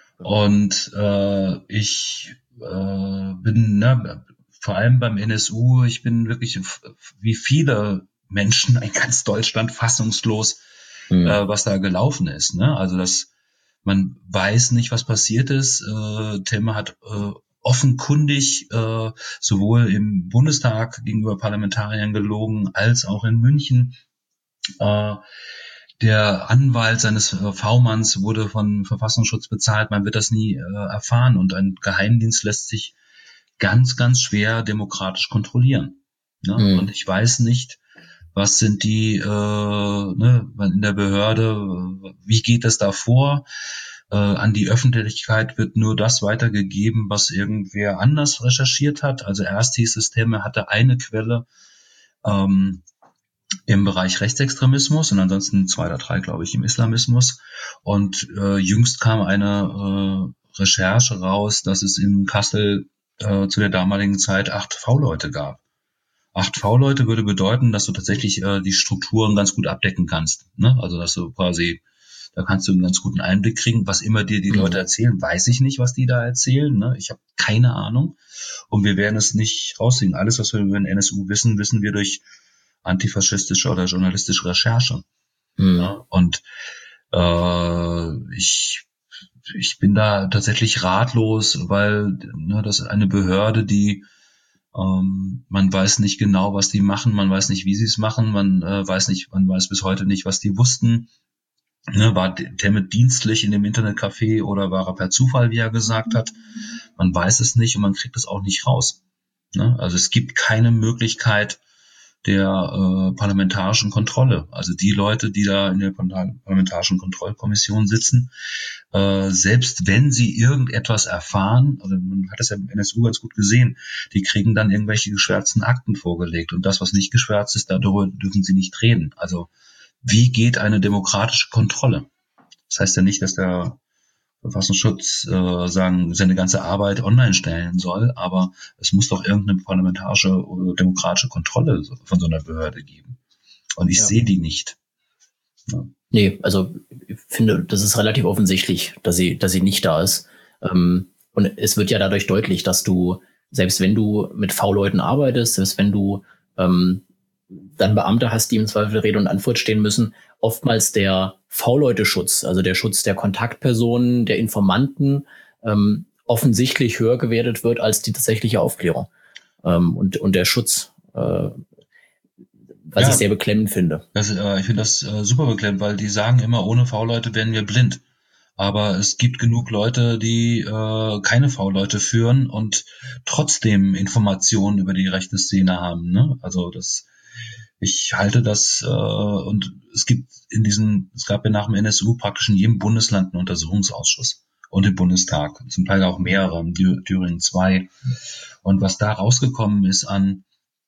Und äh, ich äh, bin ne, vor allem beim N S U, ich bin wirklich wie viele Menschen in ganz Deutschland fassungslos, mhm. äh, was da gelaufen ist. Ne? Also das, man weiß nicht, was passiert ist. Äh, Temme hat äh, offenkundig äh, sowohl im Bundestag gegenüber Parlamentariern gelogen, als auch in München. Äh, der Anwalt seines äh, V-Manns wurde von Verfassungsschutz bezahlt. Man wird das nie äh, erfahren. Und ein Geheimdienst lässt sich ganz, ganz schwer demokratisch kontrollieren. Ne? Mhm. Und ich weiß nicht, was sind die äh, ne, in der Behörde, wie geht es da vor? Äh, an die Öffentlichkeit wird nur das weitergegeben, was irgendwer anders recherchiert hat. Also erst hieß es, Temme hatte eine Quelle ähm, im Bereich Rechtsextremismus und ansonsten zwei oder drei, glaube ich, im Islamismus. Und äh, jüngst kam eine äh, Recherche raus, dass es in Kassel äh, zu der damaligen Zeit acht V-Leute gab. Acht V-Leute würde bedeuten, dass du tatsächlich äh, die Strukturen ganz gut abdecken kannst. Ne? Also dass du quasi, da kannst du einen ganz guten Einblick kriegen. Was immer dir die mhm. Leute erzählen, weiß ich nicht, was die da erzählen. Ne? Ich habe keine Ahnung. Und wir werden es nicht rauskriegen. Alles, was wir über den N S U wissen, wissen wir durch antifaschistische oder journalistische Recherche. Mhm. Ja? Und äh, ich ich bin da tatsächlich ratlos, weil ne, das ist eine Behörde, die Ähm, man weiß nicht genau, was die machen, man weiß nicht, wie sie es machen, man äh, weiß nicht, man weiß bis heute nicht, was die wussten. Ne, war Temme dienstlich in dem Internetcafé oder war er per Zufall, wie er gesagt hat? Man weiß es nicht und man kriegt es auch nicht raus. Ne? Also es gibt keine Möglichkeit der äh, parlamentarischen Kontrolle. Also die Leute, die da in der parlamentarischen Kontrollkommission sitzen, äh, selbst wenn sie irgendetwas erfahren, also man hat das ja im N S U ganz gut gesehen, die kriegen dann irgendwelche geschwärzten Akten vorgelegt und das, was nicht geschwärzt ist, darüber dürfen sie nicht reden. Also wie geht eine demokratische Kontrolle? Das heißt ja nicht, dass der Verfassungsschutz äh, sagen, seine ganze Arbeit online stellen soll, aber es muss doch irgendeine parlamentarische oder demokratische Kontrolle von so einer Behörde geben. Und ich ja. sehe die nicht. Ja. Nee, also ich finde, das ist relativ offensichtlich, dass sie, dass sie nicht da ist. Ähm, und es wird ja dadurch deutlich, dass du, selbst wenn du mit V-Leuten arbeitest, selbst wenn du ähm, dann Beamte hast, die im Zweifel Rede und Antwort stehen müssen, oftmals der V-Leute-Schutz, also der Schutz der Kontaktpersonen, der Informanten, ähm, offensichtlich höher gewertet wird als die tatsächliche Aufklärung. Ähm, und, und der Schutz, äh, was ja, ich sehr beklemmend finde. Das, äh, ich finde das äh, super beklemmend, weil die sagen immer, ohne V-Leute wären wir blind. Aber es gibt genug Leute, die äh, keine V-Leute führen und trotzdem Informationen über die rechte Szene haben. Ne? Also das Ich halte das, äh, und es gibt in diesen, es gab ja nach dem N S U praktisch in jedem Bundesland einen Untersuchungsausschuss und im Bundestag, zum Teil auch mehrere, Thüringen zwei. Und was da rausgekommen ist an,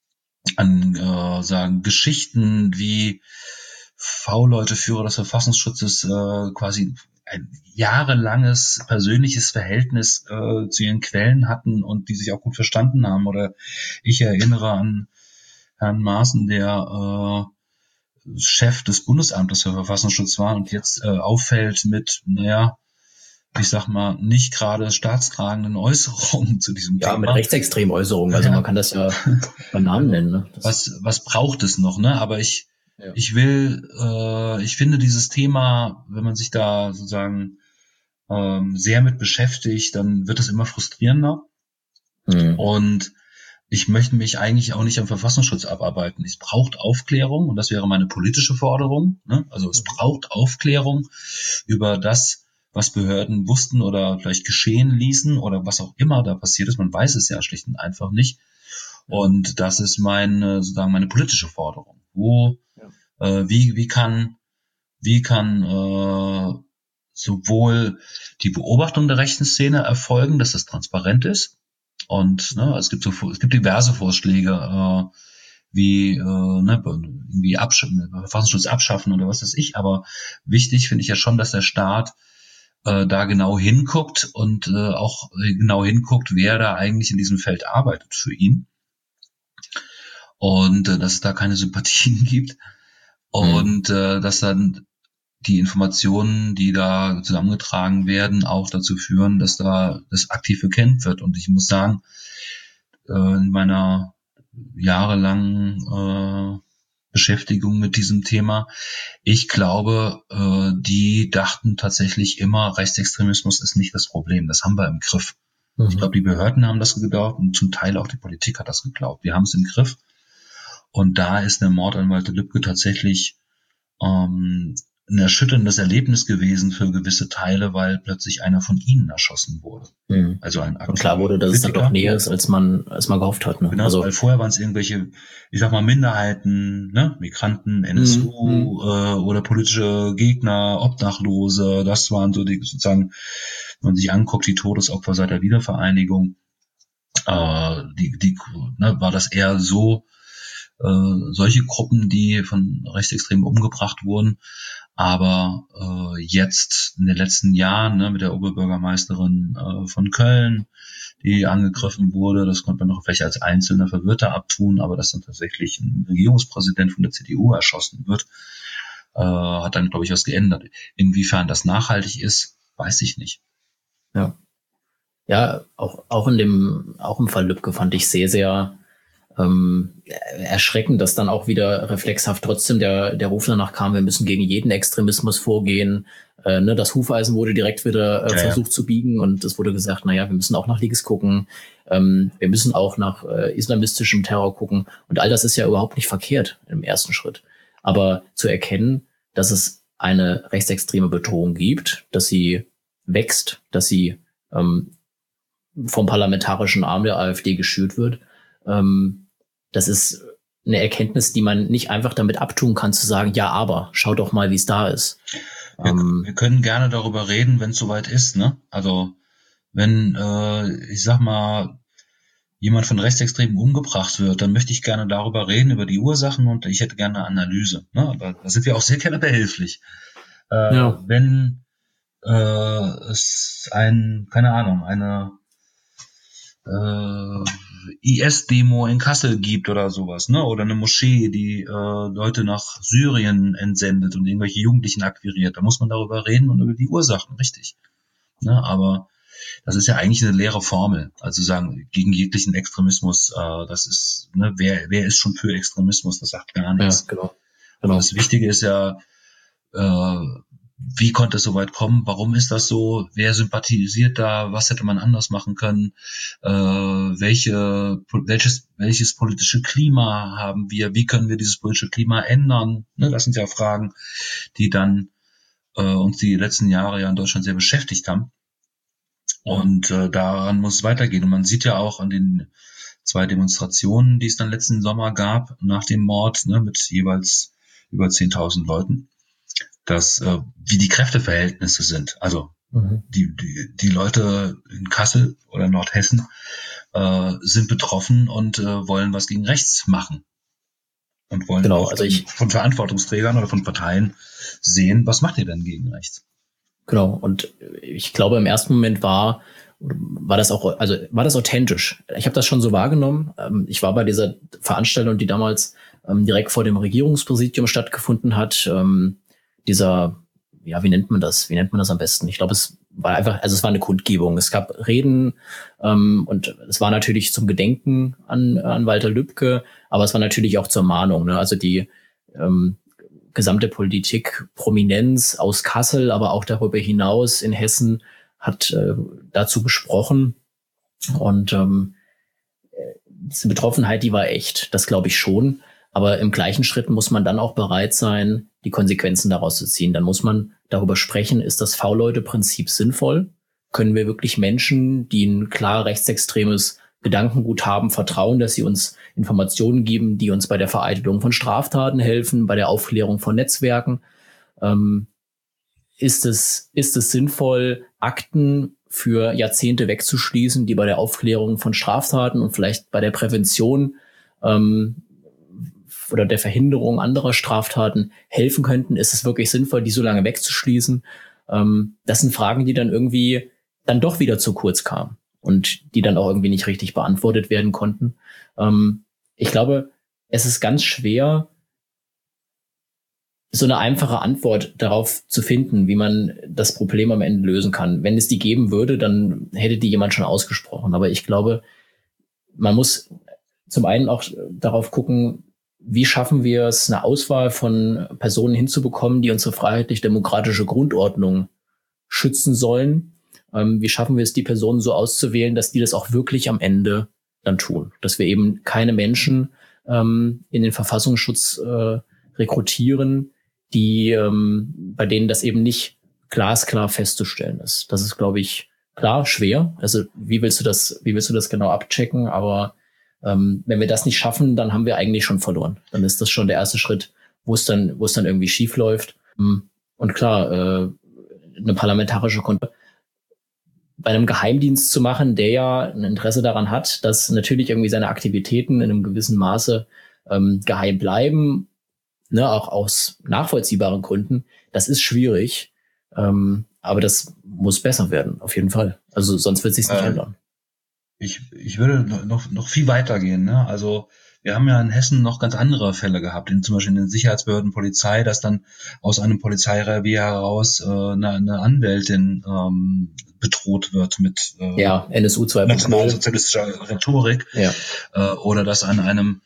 an äh, sagen Geschichten wie V-Leute, Führer des Verfassungsschutzes, äh, quasi ein jahrelanges persönliches Verhältnis äh, zu ihren Quellen hatten und die sich auch gut verstanden haben. Oder ich erinnere an Herrn Maaßen, der äh, Chef des Bundesamtes für Verfassungsschutz war und jetzt äh, auffällt mit, naja, ich sag mal, nicht gerade staatstragenden Äußerungen zu diesem ja, Thema. Ja, mit rechtsextremen Äußerungen, also ja. Man kann das ja beim Namen nennen. Ne? Was, was braucht es noch, ne? Aber ich ja. ich will, äh, ich finde dieses Thema, wenn man sich da sozusagen ähm, sehr mit beschäftigt, dann wird es immer frustrierender. Mhm. Und ich möchte mich eigentlich auch nicht am Verfassungsschutz abarbeiten. Es braucht Aufklärung und das wäre meine politische Forderung. Ne? Also es braucht Aufklärung über das, was Behörden wussten oder vielleicht geschehen ließen oder was auch immer da passiert ist. Man weiß es ja schlicht und einfach nicht. Und das ist meine, sozusagen meine politische Forderung. Wo, ja. äh, wie, wie kann, wie kann äh, sowohl die Beobachtung der rechten Szene erfolgen, dass das transparent ist. Und ne, es gibt so, es gibt diverse Vorschläge, äh, wie äh, ne, irgendwie abschaffen, Verfassungsschutz abschaffen oder was weiß ich. Aber wichtig finde ich ja schon, dass der Staat äh, da genau hinguckt und äh, auch genau hinguckt, wer da eigentlich in diesem Feld arbeitet für ihn. Und äh, dass es da keine Sympathien gibt. Und äh, dass dann die Informationen, die da zusammengetragen werden, auch dazu führen, dass da das aktiv bekämpft wird. Und ich muss sagen, äh, in meiner jahrelangen äh, Beschäftigung mit diesem Thema, ich glaube, äh, die dachten tatsächlich immer, Rechtsextremismus ist nicht das Problem. Das haben wir im Griff. Mhm. Ich glaube, die Behörden haben das geglaubt und zum Teil auch die Politik hat das geglaubt. Wir haben es im Griff. Und da ist der Mord an Walter Lübcke tatsächlich ähm, ein erschütterndes Erlebnis gewesen für gewisse Teile, weil plötzlich einer von ihnen erschossen wurde. Mhm. Also ein Und klar wurde, dass Kritiker. Es dann doch näher ist, als man, als man gehofft hat. Ne? Genau, also, weil vorher waren es irgendwelche, ich sag mal, Minderheiten, ne, Migranten, N S U mhm. äh, oder politische Gegner, Obdachlose. Das waren so die sozusagen, wenn man sich anguckt, die Todesopfer seit der Wiedervereinigung, äh, die, die, ne, war das eher so, äh, solche Gruppen, die von Rechtsextremen umgebracht wurden. Aber äh, jetzt in den letzten Jahren ne, mit der Oberbürgermeisterin äh, von Köln, die angegriffen wurde, das konnte man noch vielleicht als einzelner Verwirrter abtun, aber dass dann tatsächlich ein Regierungspräsident von der C D U erschossen wird, äh, hat dann, glaube ich, was geändert. Inwiefern das nachhaltig ist, weiß ich nicht. Ja, ja, auch auch in dem, auch im Fall Lübcke fand ich sehr, sehr Ähm, erschreckend, dass dann auch wieder reflexhaft trotzdem der der Ruf danach kam, wir müssen gegen jeden Extremismus vorgehen. Äh, ne, das Hufeisen wurde direkt wieder äh, ja, versucht ja. zu biegen und es wurde gesagt, na ja, wir müssen auch nach Liges gucken, ähm, wir müssen auch nach äh, islamistischem Terror gucken und all das ist ja überhaupt nicht verkehrt im ersten Schritt. Aber zu erkennen, dass es eine rechtsextreme Bedrohung gibt, dass sie wächst, dass sie ähm, vom parlamentarischen Arm der AfD geschürt wird, ähm, das ist eine Erkenntnis, die man nicht einfach damit abtun kann, zu sagen, ja, aber schau doch mal, wie es da ist. Wir, ähm, wir können gerne darüber reden, wenn es soweit ist, ne? Also wenn, äh, ich sag mal, jemand von Rechtsextremen umgebracht wird, dann möchte ich gerne darüber reden, über die Ursachen und ich hätte gerne eine Analyse. Ne? Aber da sind wir auch sehr gerne behilflich. Äh, ja. Wenn äh, es ein, keine Ahnung, eine äh, I S-Demo in Kassel gibt oder sowas, ne? Oder eine Moschee, die äh, Leute nach Syrien entsendet und irgendwelche Jugendlichen akquiriert. Da muss man darüber reden und über die Ursachen, richtig. Ne? Aber das ist ja eigentlich eine leere Formel. Also sagen, gegen jeglichen Extremismus, äh, das ist, ne, wer wer ist schon für Extremismus, das sagt gar nichts. Ja, genau. genau. Das Wichtige ist ja, äh, wie konnte es so weit kommen? Warum ist das so? Wer sympathisiert da? Was hätte man anders machen können? Äh, welche, welches, welches politische Klima haben wir? Wie können wir dieses politische Klima ändern? Ne, das sind ja Fragen, die dann äh, uns die letzten Jahre ja in Deutschland sehr beschäftigt haben. Und äh, daran muss es weitergehen. Und man sieht ja auch an den zwei Demonstrationen, die es dann letzten Sommer gab, nach dem Mord, ne, mit jeweils über zehntausend Leuten, dass äh, wie die Kräfteverhältnisse sind. Also mhm. die, die die Leute in Kassel oder Nordhessen äh, sind betroffen und äh, wollen was gegen rechts machen und wollen genau, also ich, von Verantwortungsträgern oder von Parteien sehen, was macht ihr denn gegen rechts? Genau, und ich glaube, im ersten Moment war war das auch, also war das authentisch. Ich habe das schon so wahrgenommen. Ich war bei dieser Veranstaltung, die damals direkt vor dem Regierungspräsidium stattgefunden hat. Dieser, ja, wie nennt man das? Wie nennt man das am besten? Ich glaube, es war einfach, also es war eine Kundgebung. Es gab Reden ähm, und es war natürlich zum Gedenken an, an Walter Lübcke, aber es war natürlich auch zur Mahnung. Ne? Also die, ähm, gesamte Politik, Prominenz aus Kassel, aber auch darüber hinaus in Hessen hat äh, dazu gesprochen. Und ähm, diese Betroffenheit, die war echt, das glaube ich schon. Aber im gleichen Schritt muss man dann auch bereit sein, die Konsequenzen daraus zu ziehen. Dann muss man darüber sprechen, ist das V-Leute-Prinzip sinnvoll? Können wir wirklich Menschen, die ein klar rechtsextremes Gedankengut haben, vertrauen, dass sie uns Informationen geben, die uns bei der Vereitelung von Straftaten helfen, bei der Aufklärung von Netzwerken? Ähm, ist es, ist es sinnvoll, Akten für Jahrzehnte wegzuschließen, die bei der Aufklärung von Straftaten und vielleicht bei der Prävention ähm, oder der Verhinderung anderer Straftaten helfen könnten? Ist es wirklich sinnvoll, die so lange wegzuschließen? Ähm, das sind Fragen, die dann irgendwie dann doch wieder zu kurz kamen und die dann auch irgendwie nicht richtig beantwortet werden konnten. Ähm, ich glaube, es ist ganz schwer, so eine einfache Antwort darauf zu finden, wie man das Problem am Ende lösen kann. Wenn es die geben würde, dann hätte die jemand schon ausgesprochen. Aber ich glaube, man muss zum einen auch darauf gucken, wie schaffen wir es, eine Auswahl von Personen hinzubekommen, die unsere freiheitlich-demokratische Grundordnung schützen sollen. Ähm, wie schaffen wir es, die Personen so auszuwählen, dass die das auch wirklich am Ende dann tun. Dass wir eben keine Menschen ähm, in den Verfassungsschutz äh, rekrutieren, die ähm, bei denen das eben nicht glasklar festzustellen ist. Das ist, glaube ich, klar schwer. Also wie willst du das, wie willst du das genau abchecken? Aber ähm, wenn wir das nicht schaffen, dann haben wir eigentlich schon verloren. Dann ist das schon der erste Schritt, wo es dann, wo es dann irgendwie schief läuft. Und klar, äh, eine parlamentarische Kontrolle bei einem Geheimdienst zu machen, der ja ein Interesse daran hat, dass natürlich irgendwie seine Aktivitäten in einem gewissen Maße ähm, geheim bleiben, ne, auch aus nachvollziehbaren Gründen, das ist schwierig. Ähm, aber das muss besser werden, auf jeden Fall. Also sonst wird es sich nicht äh, ändern. Ich, ich würde noch, noch viel weiter gehen, ne? Also wir haben ja in Hessen noch ganz andere Fälle gehabt, in, zum Beispiel in den Sicherheitsbehörden, Polizei, dass dann aus einem Polizeirevier heraus äh, eine, eine Anwältin ähm, bedroht wird mit äh, ja, N S U zwei Punkt null nationalsozialistischer Rhetorik, ja. äh, oder dass an einem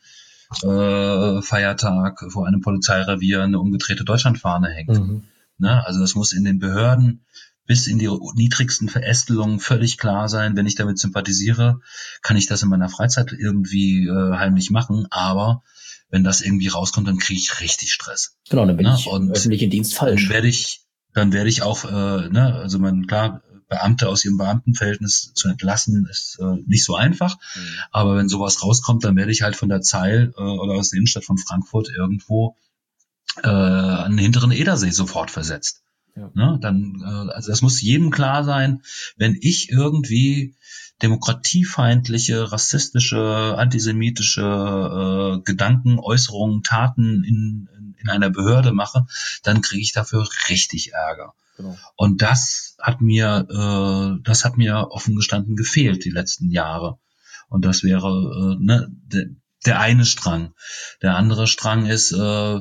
äh, Feiertag vor einem Polizeirevier eine umgedrehte Deutschlandfahne hängt. Mhm. Ne? Also das muss in den Behörden bis in die niedrigsten Verästelungen völlig klar sein. Wenn ich damit sympathisiere, kann ich das in meiner Freizeit irgendwie äh, heimlich machen. Aber wenn das irgendwie rauskommt, dann kriege ich richtig Stress. Genau, dann bin ne? ich im öffentlichen Dienst falsch. Dann werde ich, dann werde ich auch, äh, ne, also man klar, Beamte aus ihrem Beamtenverhältnis zu entlassen, ist äh, nicht so einfach. Mhm. Aber wenn sowas rauskommt, dann werde ich halt von der Zeil äh, oder aus der Innenstadt von Frankfurt irgendwo äh, an den hinteren Edersee sofort versetzt. Ja. Ne, dann, äh, also das muss jedem klar sein, wenn ich irgendwie demokratiefeindliche, rassistische, antisemitische äh, Gedanken, Äußerungen, Taten in, in, in einer Behörde mache, dann kriege ich dafür richtig Ärger. Genau. Und das hat mir, äh, das hat mir offen gestanden gefehlt die letzten Jahre. Und das wäre äh, ne, de, der eine Strang. Der andere Strang ist, äh,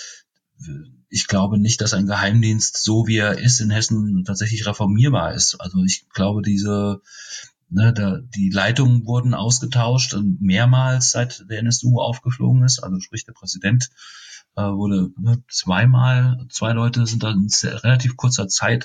ich glaube nicht, dass ein Geheimdienst, so wie er ist, in Hessen tatsächlich reformierbar ist. Also ich glaube, diese, ne, da, die Leitungen wurden ausgetauscht und mehrmals seit der N S U aufgeflogen ist. Also sprich, der Präsident äh, wurde ne, zweimal, zwei Leute sind dann in sehr, relativ kurzer Zeit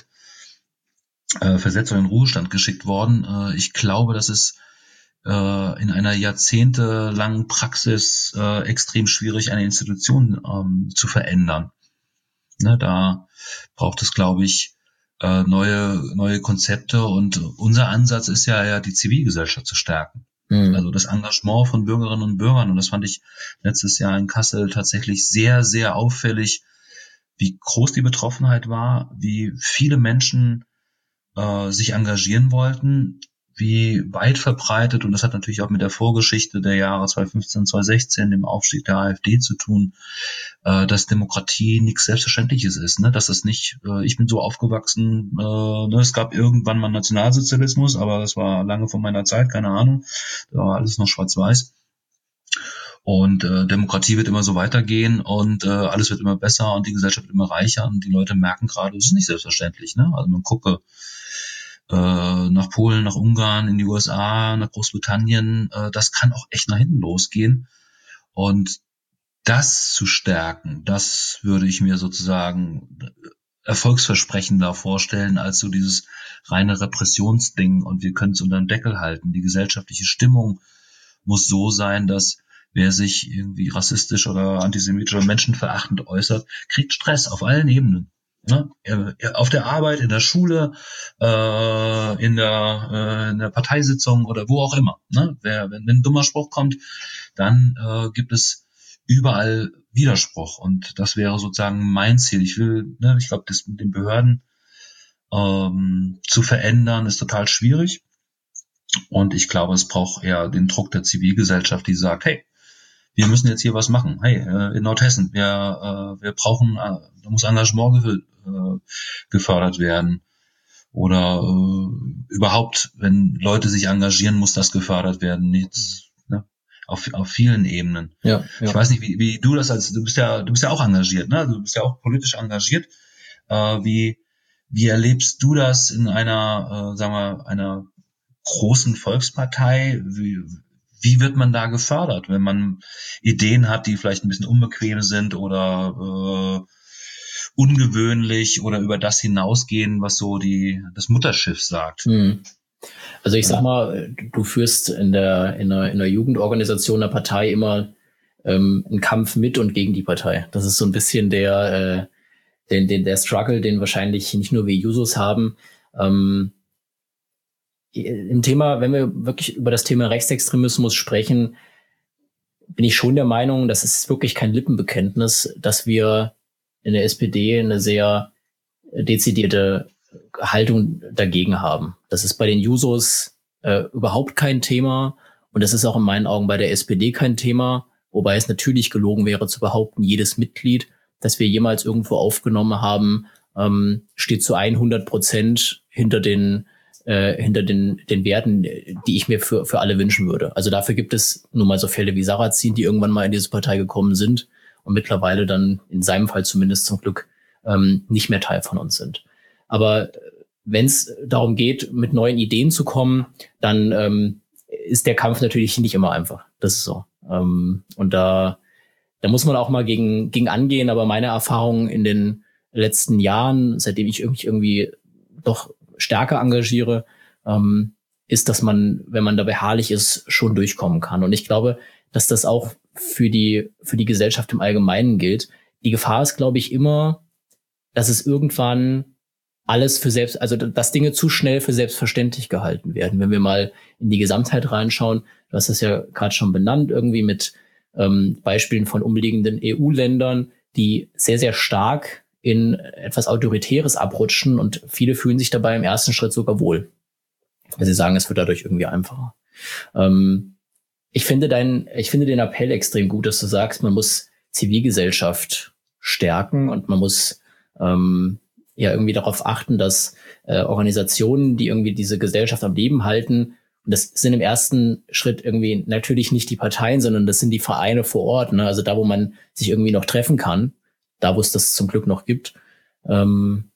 äh, versetzt oder in den Ruhestand geschickt worden. Äh, ich glaube, dass es äh, in einer jahrzehntelangen Praxis äh, extrem schwierig, eine Institution ähm, zu verändern. Ne, da braucht es, glaube ich, äh, neue neue Konzepte, und unser Ansatz ist ja ja die Zivilgesellschaft zu stärken. Mhm. Also das Engagement von Bürgerinnen und Bürgern, und das fand ich letztes Jahr in Kassel tatsächlich sehr, sehr auffällig, wie groß die Betroffenheit war, wie viele Menschen äh, sich engagieren wollten, wie weit verbreitet, und das hat natürlich auch mit der Vorgeschichte der Jahre zweitausendfünfzehn, zweitausendsechzehn, dem Aufstieg der AfD zu tun, äh, dass Demokratie nichts Selbstverständliches ist, ne? Dass es nicht, äh, ich bin so aufgewachsen, äh, ne? Es gab irgendwann mal Nationalsozialismus, aber das war lange vor meiner Zeit, keine Ahnung, da war alles noch schwarz-weiß. Und äh, Demokratie wird immer so weitergehen und äh, alles wird immer besser und die Gesellschaft wird immer reicher, und die Leute merken gerade, es ist nicht selbstverständlich, ne? Also man gucke äh, nach Polen, nach Ungarn, in die U S A, nach Großbritannien, äh, das kann auch echt nach hinten losgehen. Und das zu stärken, das würde ich mir sozusagen erfolgsversprechender vorstellen als so dieses reine Repressionsding und wir können es unter dem Deckel halten. Die gesellschaftliche Stimmung muss so sein, dass wer sich irgendwie rassistisch oder antisemitisch oder menschenverachtend äußert, kriegt Stress auf allen Ebenen. Ne? Auf der Arbeit, in der Schule, äh, in der, äh, in der Parteisitzung oder wo auch immer. Ne? Wer, wenn ein dummer Spruch kommt, dann äh, gibt es überall Widerspruch und das wäre sozusagen mein Ziel. Ich will, ne, ich glaube, das mit den Behörden ähm, zu verändern ist total schwierig und ich glaube, es braucht eher den Druck der Zivilgesellschaft, die sagt, hey, wir müssen jetzt hier was machen. Hey, äh, in Nordhessen, wir, äh, wir brauchen, äh, da muss Engagement ge- äh, gefördert werden oder äh, überhaupt, wenn Leute sich engagieren, muss das gefördert werden. Jetzt, Auf, auf vielen Ebenen. Ja, ja. Ich weiß nicht, wie, wie du das als, du bist ja, du bist ja auch engagiert, ne? Du bist ja auch politisch engagiert. Äh, wie, wie erlebst du das in einer, äh, sagen wir, einer großen Volkspartei? Wie, wie wird man da gefördert, wenn man Ideen hat, die vielleicht ein bisschen unbequem sind oder äh, ungewöhnlich oder über das hinausgehen, was so die, das Mutterschiff sagt? Hm. Also ich sag mal, du führst in der in der, in der Jugendorganisation der Partei immer ähm, einen Kampf mit und gegen die Partei. Das ist so ein bisschen der äh, den, den der Struggle, den wahrscheinlich nicht nur wir Jusos haben. Ähm, im Thema, wenn wir wirklich über das Thema Rechtsextremismus sprechen, bin ich schon der Meinung, das ist wirklich kein Lippenbekenntnis, dass wir in der S P D eine sehr dezidierte Haltung dagegen haben. Das ist bei den Jusos äh, überhaupt kein Thema und das ist auch in meinen Augen bei der S P D kein Thema, wobei es natürlich gelogen wäre zu behaupten, jedes Mitglied, das wir jemals irgendwo aufgenommen haben, ähm, steht zu hundert Prozent hinter den äh, hinter den den Werten, die ich mir für für alle wünschen würde. Also dafür gibt es nun mal so Fälle wie Sarrazin, die irgendwann mal in diese Partei gekommen sind und mittlerweile dann in seinem Fall zumindest zum Glück ähm, nicht mehr Teil von uns sind. Aber wenn es darum geht, mit neuen Ideen zu kommen, dann ähm, ist der Kampf natürlich nicht immer einfach. Das ist so. Ähm, und da, da muss man auch mal gegen, gegen angehen. Aber meine Erfahrung in den letzten Jahren, seitdem ich mich irgendwie doch stärker engagiere, ähm, ist, dass man, wenn man da beharrlich ist, schon durchkommen kann. Und ich glaube, dass das auch für die, für die Gesellschaft im Allgemeinen gilt. Die Gefahr ist, glaube ich, immer, dass es irgendwann alles für selbst, also dass Dinge zu schnell für selbstverständlich gehalten werden. Wenn wir mal in die Gesamtheit reinschauen, du hast das ja gerade schon benannt, irgendwie mit ähm, Beispielen von umliegenden E U-Ländern, die sehr, sehr stark in etwas Autoritäres abrutschen und viele fühlen sich dabei im ersten Schritt sogar wohl. Weil sie sagen, es wird dadurch irgendwie einfacher. Ähm, ich finde dein, ich finde den Appell extrem gut, dass du sagst, man muss Zivilgesellschaft stärken und man muss ähm, ja irgendwie darauf achten, dass äh, Organisationen, die irgendwie diese Gesellschaft am Leben halten, und das sind im ersten Schritt irgendwie natürlich nicht die Parteien, sondern das sind die Vereine vor Ort, ne? Also da, wo man sich irgendwie noch treffen kann, da, wo es das zum Glück noch gibt. Ähm,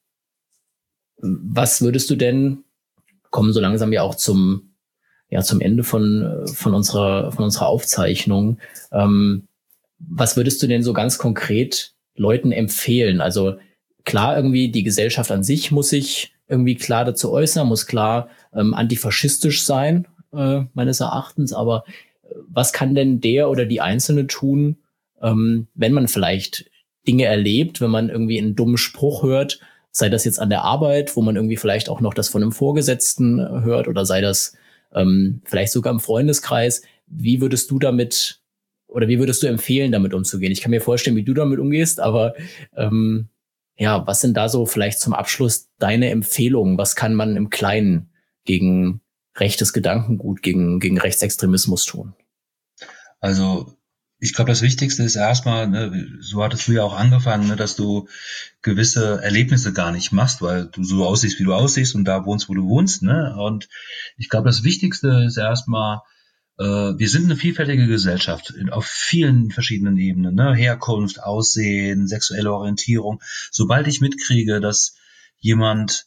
was würdest du denn, kommen so langsam ja auch zum ja zum Ende von von unserer von unserer Aufzeichnung, ähm, was würdest du denn so ganz konkret Leuten empfehlen? Also klar, irgendwie die Gesellschaft an sich muss sich irgendwie klar dazu äußern, muss klar ähm, antifaschistisch sein, äh, meines Erachtens. Aber äh, was kann denn der oder die Einzelne tun, ähm, wenn man vielleicht Dinge erlebt, wenn man irgendwie einen dummen Spruch hört, sei das jetzt an der Arbeit, wo man irgendwie vielleicht auch noch das von einem Vorgesetzten hört, oder sei das ähm, vielleicht sogar im Freundeskreis. Wie würdest du damit oder wie würdest du empfehlen, damit umzugehen? Ich kann mir vorstellen, wie du damit umgehst, aber ähm, ja, was sind da so vielleicht zum Abschluss deine Empfehlungen? Was kann man im Kleinen gegen rechtes Gedankengut, gegen, gegen Rechtsextremismus tun? Also ich glaube, das Wichtigste ist erstmal, ne, so hattest du ja auch angefangen, ne, dass du gewisse Erlebnisse gar nicht machst, weil du so aussiehst, wie du aussiehst und da wohnst, wo du wohnst. Ne? Und ich glaube, das Wichtigste ist erstmal, äh, wir sind eine vielfältige Gesellschaft auf vielen verschiedenen Ebenen, ne? Herkunft, Aussehen, sexuelle Orientierung. Sobald ich mitkriege, dass jemand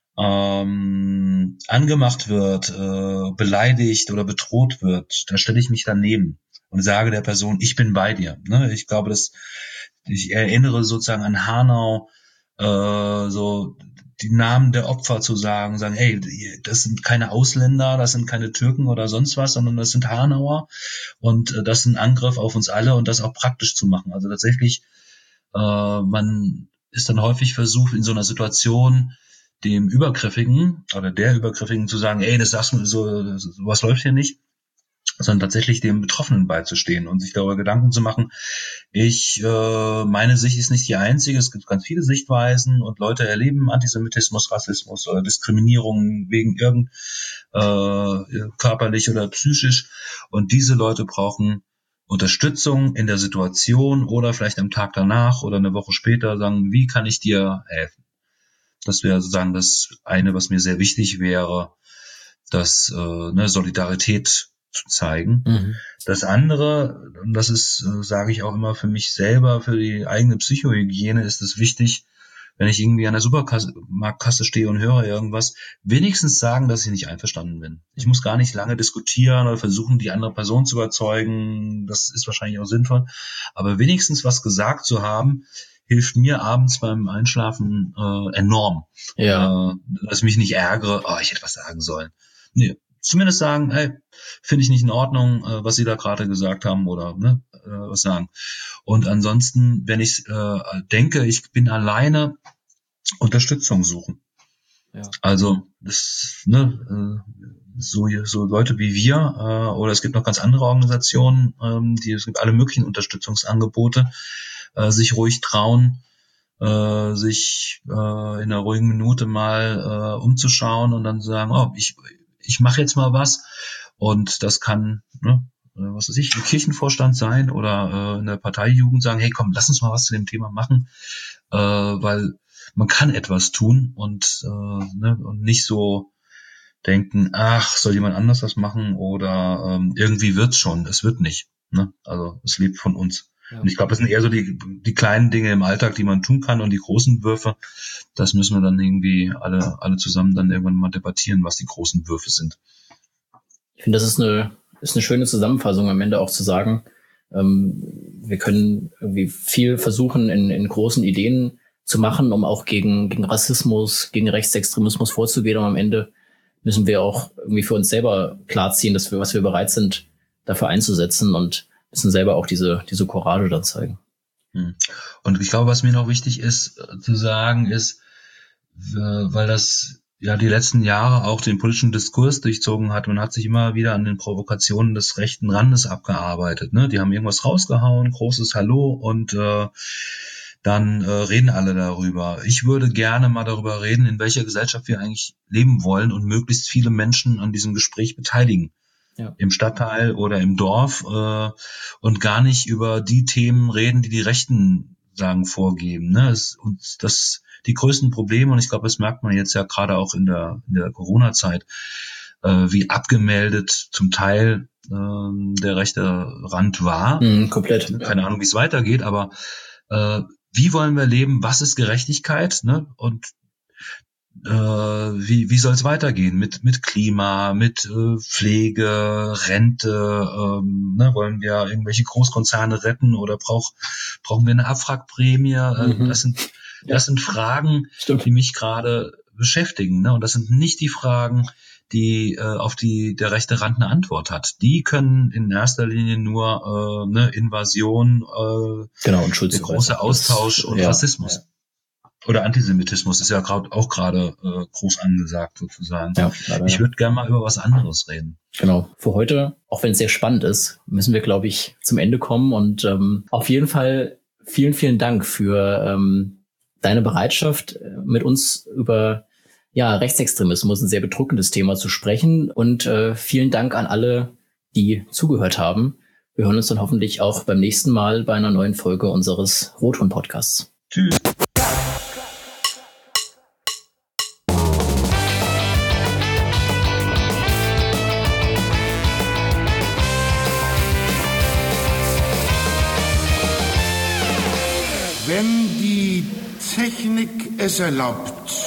ähm, angemacht wird, äh, beleidigt oder bedroht wird, da stelle ich mich daneben. und sage der Person, ich bin bei dir. Ne? Ich glaube, dass ich erinnere sozusagen an Hanau, äh, so die Namen der Opfer zu sagen, sagen, hey, das sind keine Ausländer, das sind keine Türken oder sonst was, sondern das sind Hanauer und äh, das ist ein Angriff auf uns alle und das auch praktisch zu machen. Also tatsächlich, äh, man ist dann häufig versucht, in so einer Situation dem Übergriffigen oder der Übergriffigen zu sagen, ey, das sagst du, so, sowas läuft hier nicht, sondern tatsächlich dem Betroffenen beizustehen und sich darüber Gedanken zu machen. Ich, äh, meine Sicht ist nicht die einzige, es gibt ganz viele Sichtweisen und Leute erleben Antisemitismus, Rassismus oder Diskriminierung wegen irgend äh, körperlich oder psychisch und diese Leute brauchen Unterstützung in der Situation oder vielleicht am Tag danach oder eine Woche später sagen, wie kann ich dir helfen? Das wäre sozusagen das eine, was mir sehr wichtig wäre, dass äh, ne, Solidarität zu zeigen. Mhm. Das andere, und das ist, äh, sage ich auch immer für mich selber, für die eigene Psychohygiene ist es wichtig, wenn ich irgendwie an der Supermarktkasse stehe und höre irgendwas, wenigstens sagen, dass ich nicht einverstanden bin. Ich muss gar nicht lange diskutieren oder versuchen, die andere Person zu überzeugen. Das ist wahrscheinlich auch sinnvoll. Aber wenigstens was gesagt zu haben, hilft mir abends beim Einschlafen äh, enorm. Ja. Äh, dass ich mich nicht ärgere, oh, ich hätte was sagen sollen. Nee, zumindest sagen, hey, finde ich nicht in Ordnung, äh, was Sie da gerade gesagt haben oder ne, äh, was sagen. Und ansonsten, wenn ich äh, denke, ich bin alleine, Unterstützung suchen. Ja. Also das, ne, äh, so so Leute wie wir äh, oder es gibt noch ganz andere Organisationen, ähm, die es gibt alle möglichen Unterstützungsangebote, äh, sich ruhig trauen, äh, sich äh, in einer ruhigen Minute mal äh, umzuschauen und dann sagen, oh, ich ich mache jetzt mal was und das kann, ne, was weiß ich, im Kirchenvorstand sein oder äh, in der Parteijugend sagen, hey komm, lass uns mal was zu dem Thema machen, äh, weil man kann etwas tun und, äh, ne, und nicht so denken, ach, soll jemand anders das machen oder ähm, irgendwie wird's schon, es wird nicht. Ne? Also es lebt von uns. Ja. Und ich glaube, das sind eher so die, die kleinen Dinge im Alltag, die man tun kann und die großen Würfe, das müssen wir dann irgendwie alle, alle zusammen dann irgendwann mal debattieren, was die großen Würfe sind. Ich finde, das ist eine, ist eine schöne Zusammenfassung am Ende auch zu sagen, ähm, wir können irgendwie viel versuchen, in, in großen Ideen zu machen, um auch gegen, gegen Rassismus, gegen Rechtsextremismus vorzugehen. Und am Ende müssen wir auch irgendwie für uns selber klarziehen, dass wir, was wir bereit sind, dafür einzusetzen und müssen selber auch diese, diese Courage dann zeigen. Und ich glaube, was mir noch wichtig ist zu sagen, ist, weil das ja die letzten Jahre auch den politischen Diskurs durchzogen hat, man hat sich immer wieder an den Provokationen des rechten Randes abgearbeitet. Ne? Die haben irgendwas rausgehauen, großes Hallo und äh, dann äh, reden alle darüber. Ich würde gerne mal darüber reden, in welcher Gesellschaft wir eigentlich leben wollen und möglichst viele Menschen an diesem Gespräch beteiligen. Ja. Im Stadtteil oder im Dorf äh, und gar nicht über die Themen reden, die die Rechten sagen vorgeben. Ne? Es, und das die größten Probleme, und ich glaube, das merkt man jetzt ja gerade auch in der, in der Corona-Zeit, äh, wie abgemeldet zum Teil äh, der rechte Rand war. Mhm, komplett. Keine Ahnung, wie es weitergeht, aber äh, wie wollen wir leben? Was ist Gerechtigkeit? Ne? Und äh, wie wie soll es weitergehen mit mit Klima, mit äh, Pflege, Rente? Ähm, ne? Wollen wir irgendwelche Großkonzerne retten oder brauch, brauchen wir eine Abwrackprämie? Äh, mhm. Das sind das sind Fragen, Stimmt. die mich gerade beschäftigen. Ne? Und das sind nicht die Fragen, die äh, auf die der rechte Rand eine Antwort hat. Die können in erster Linie nur äh, ne, Invasion, äh, genau, und der große Austausch und ja, Rassismus. Ja. Oder Antisemitismus ist ja grad, auch gerade äh, groß angesagt sozusagen. Ja, leider, ich würde gerne mal über was anderes reden. Genau. Für heute, auch wenn es sehr spannend ist, müssen wir, glaube ich, zum Ende kommen. Und ähm, auf jeden Fall vielen, vielen Dank für ähm, deine Bereitschaft, mit uns über ja Rechtsextremismus, ein sehr bedrückendes Thema, zu sprechen. Und äh, vielen Dank an alle, die zugehört haben. Wir hören uns dann hoffentlich auch beim nächsten Mal bei einer neuen Folge unseres Rotton-Podcasts. Tschüss. Wenn die Technik es erlaubt,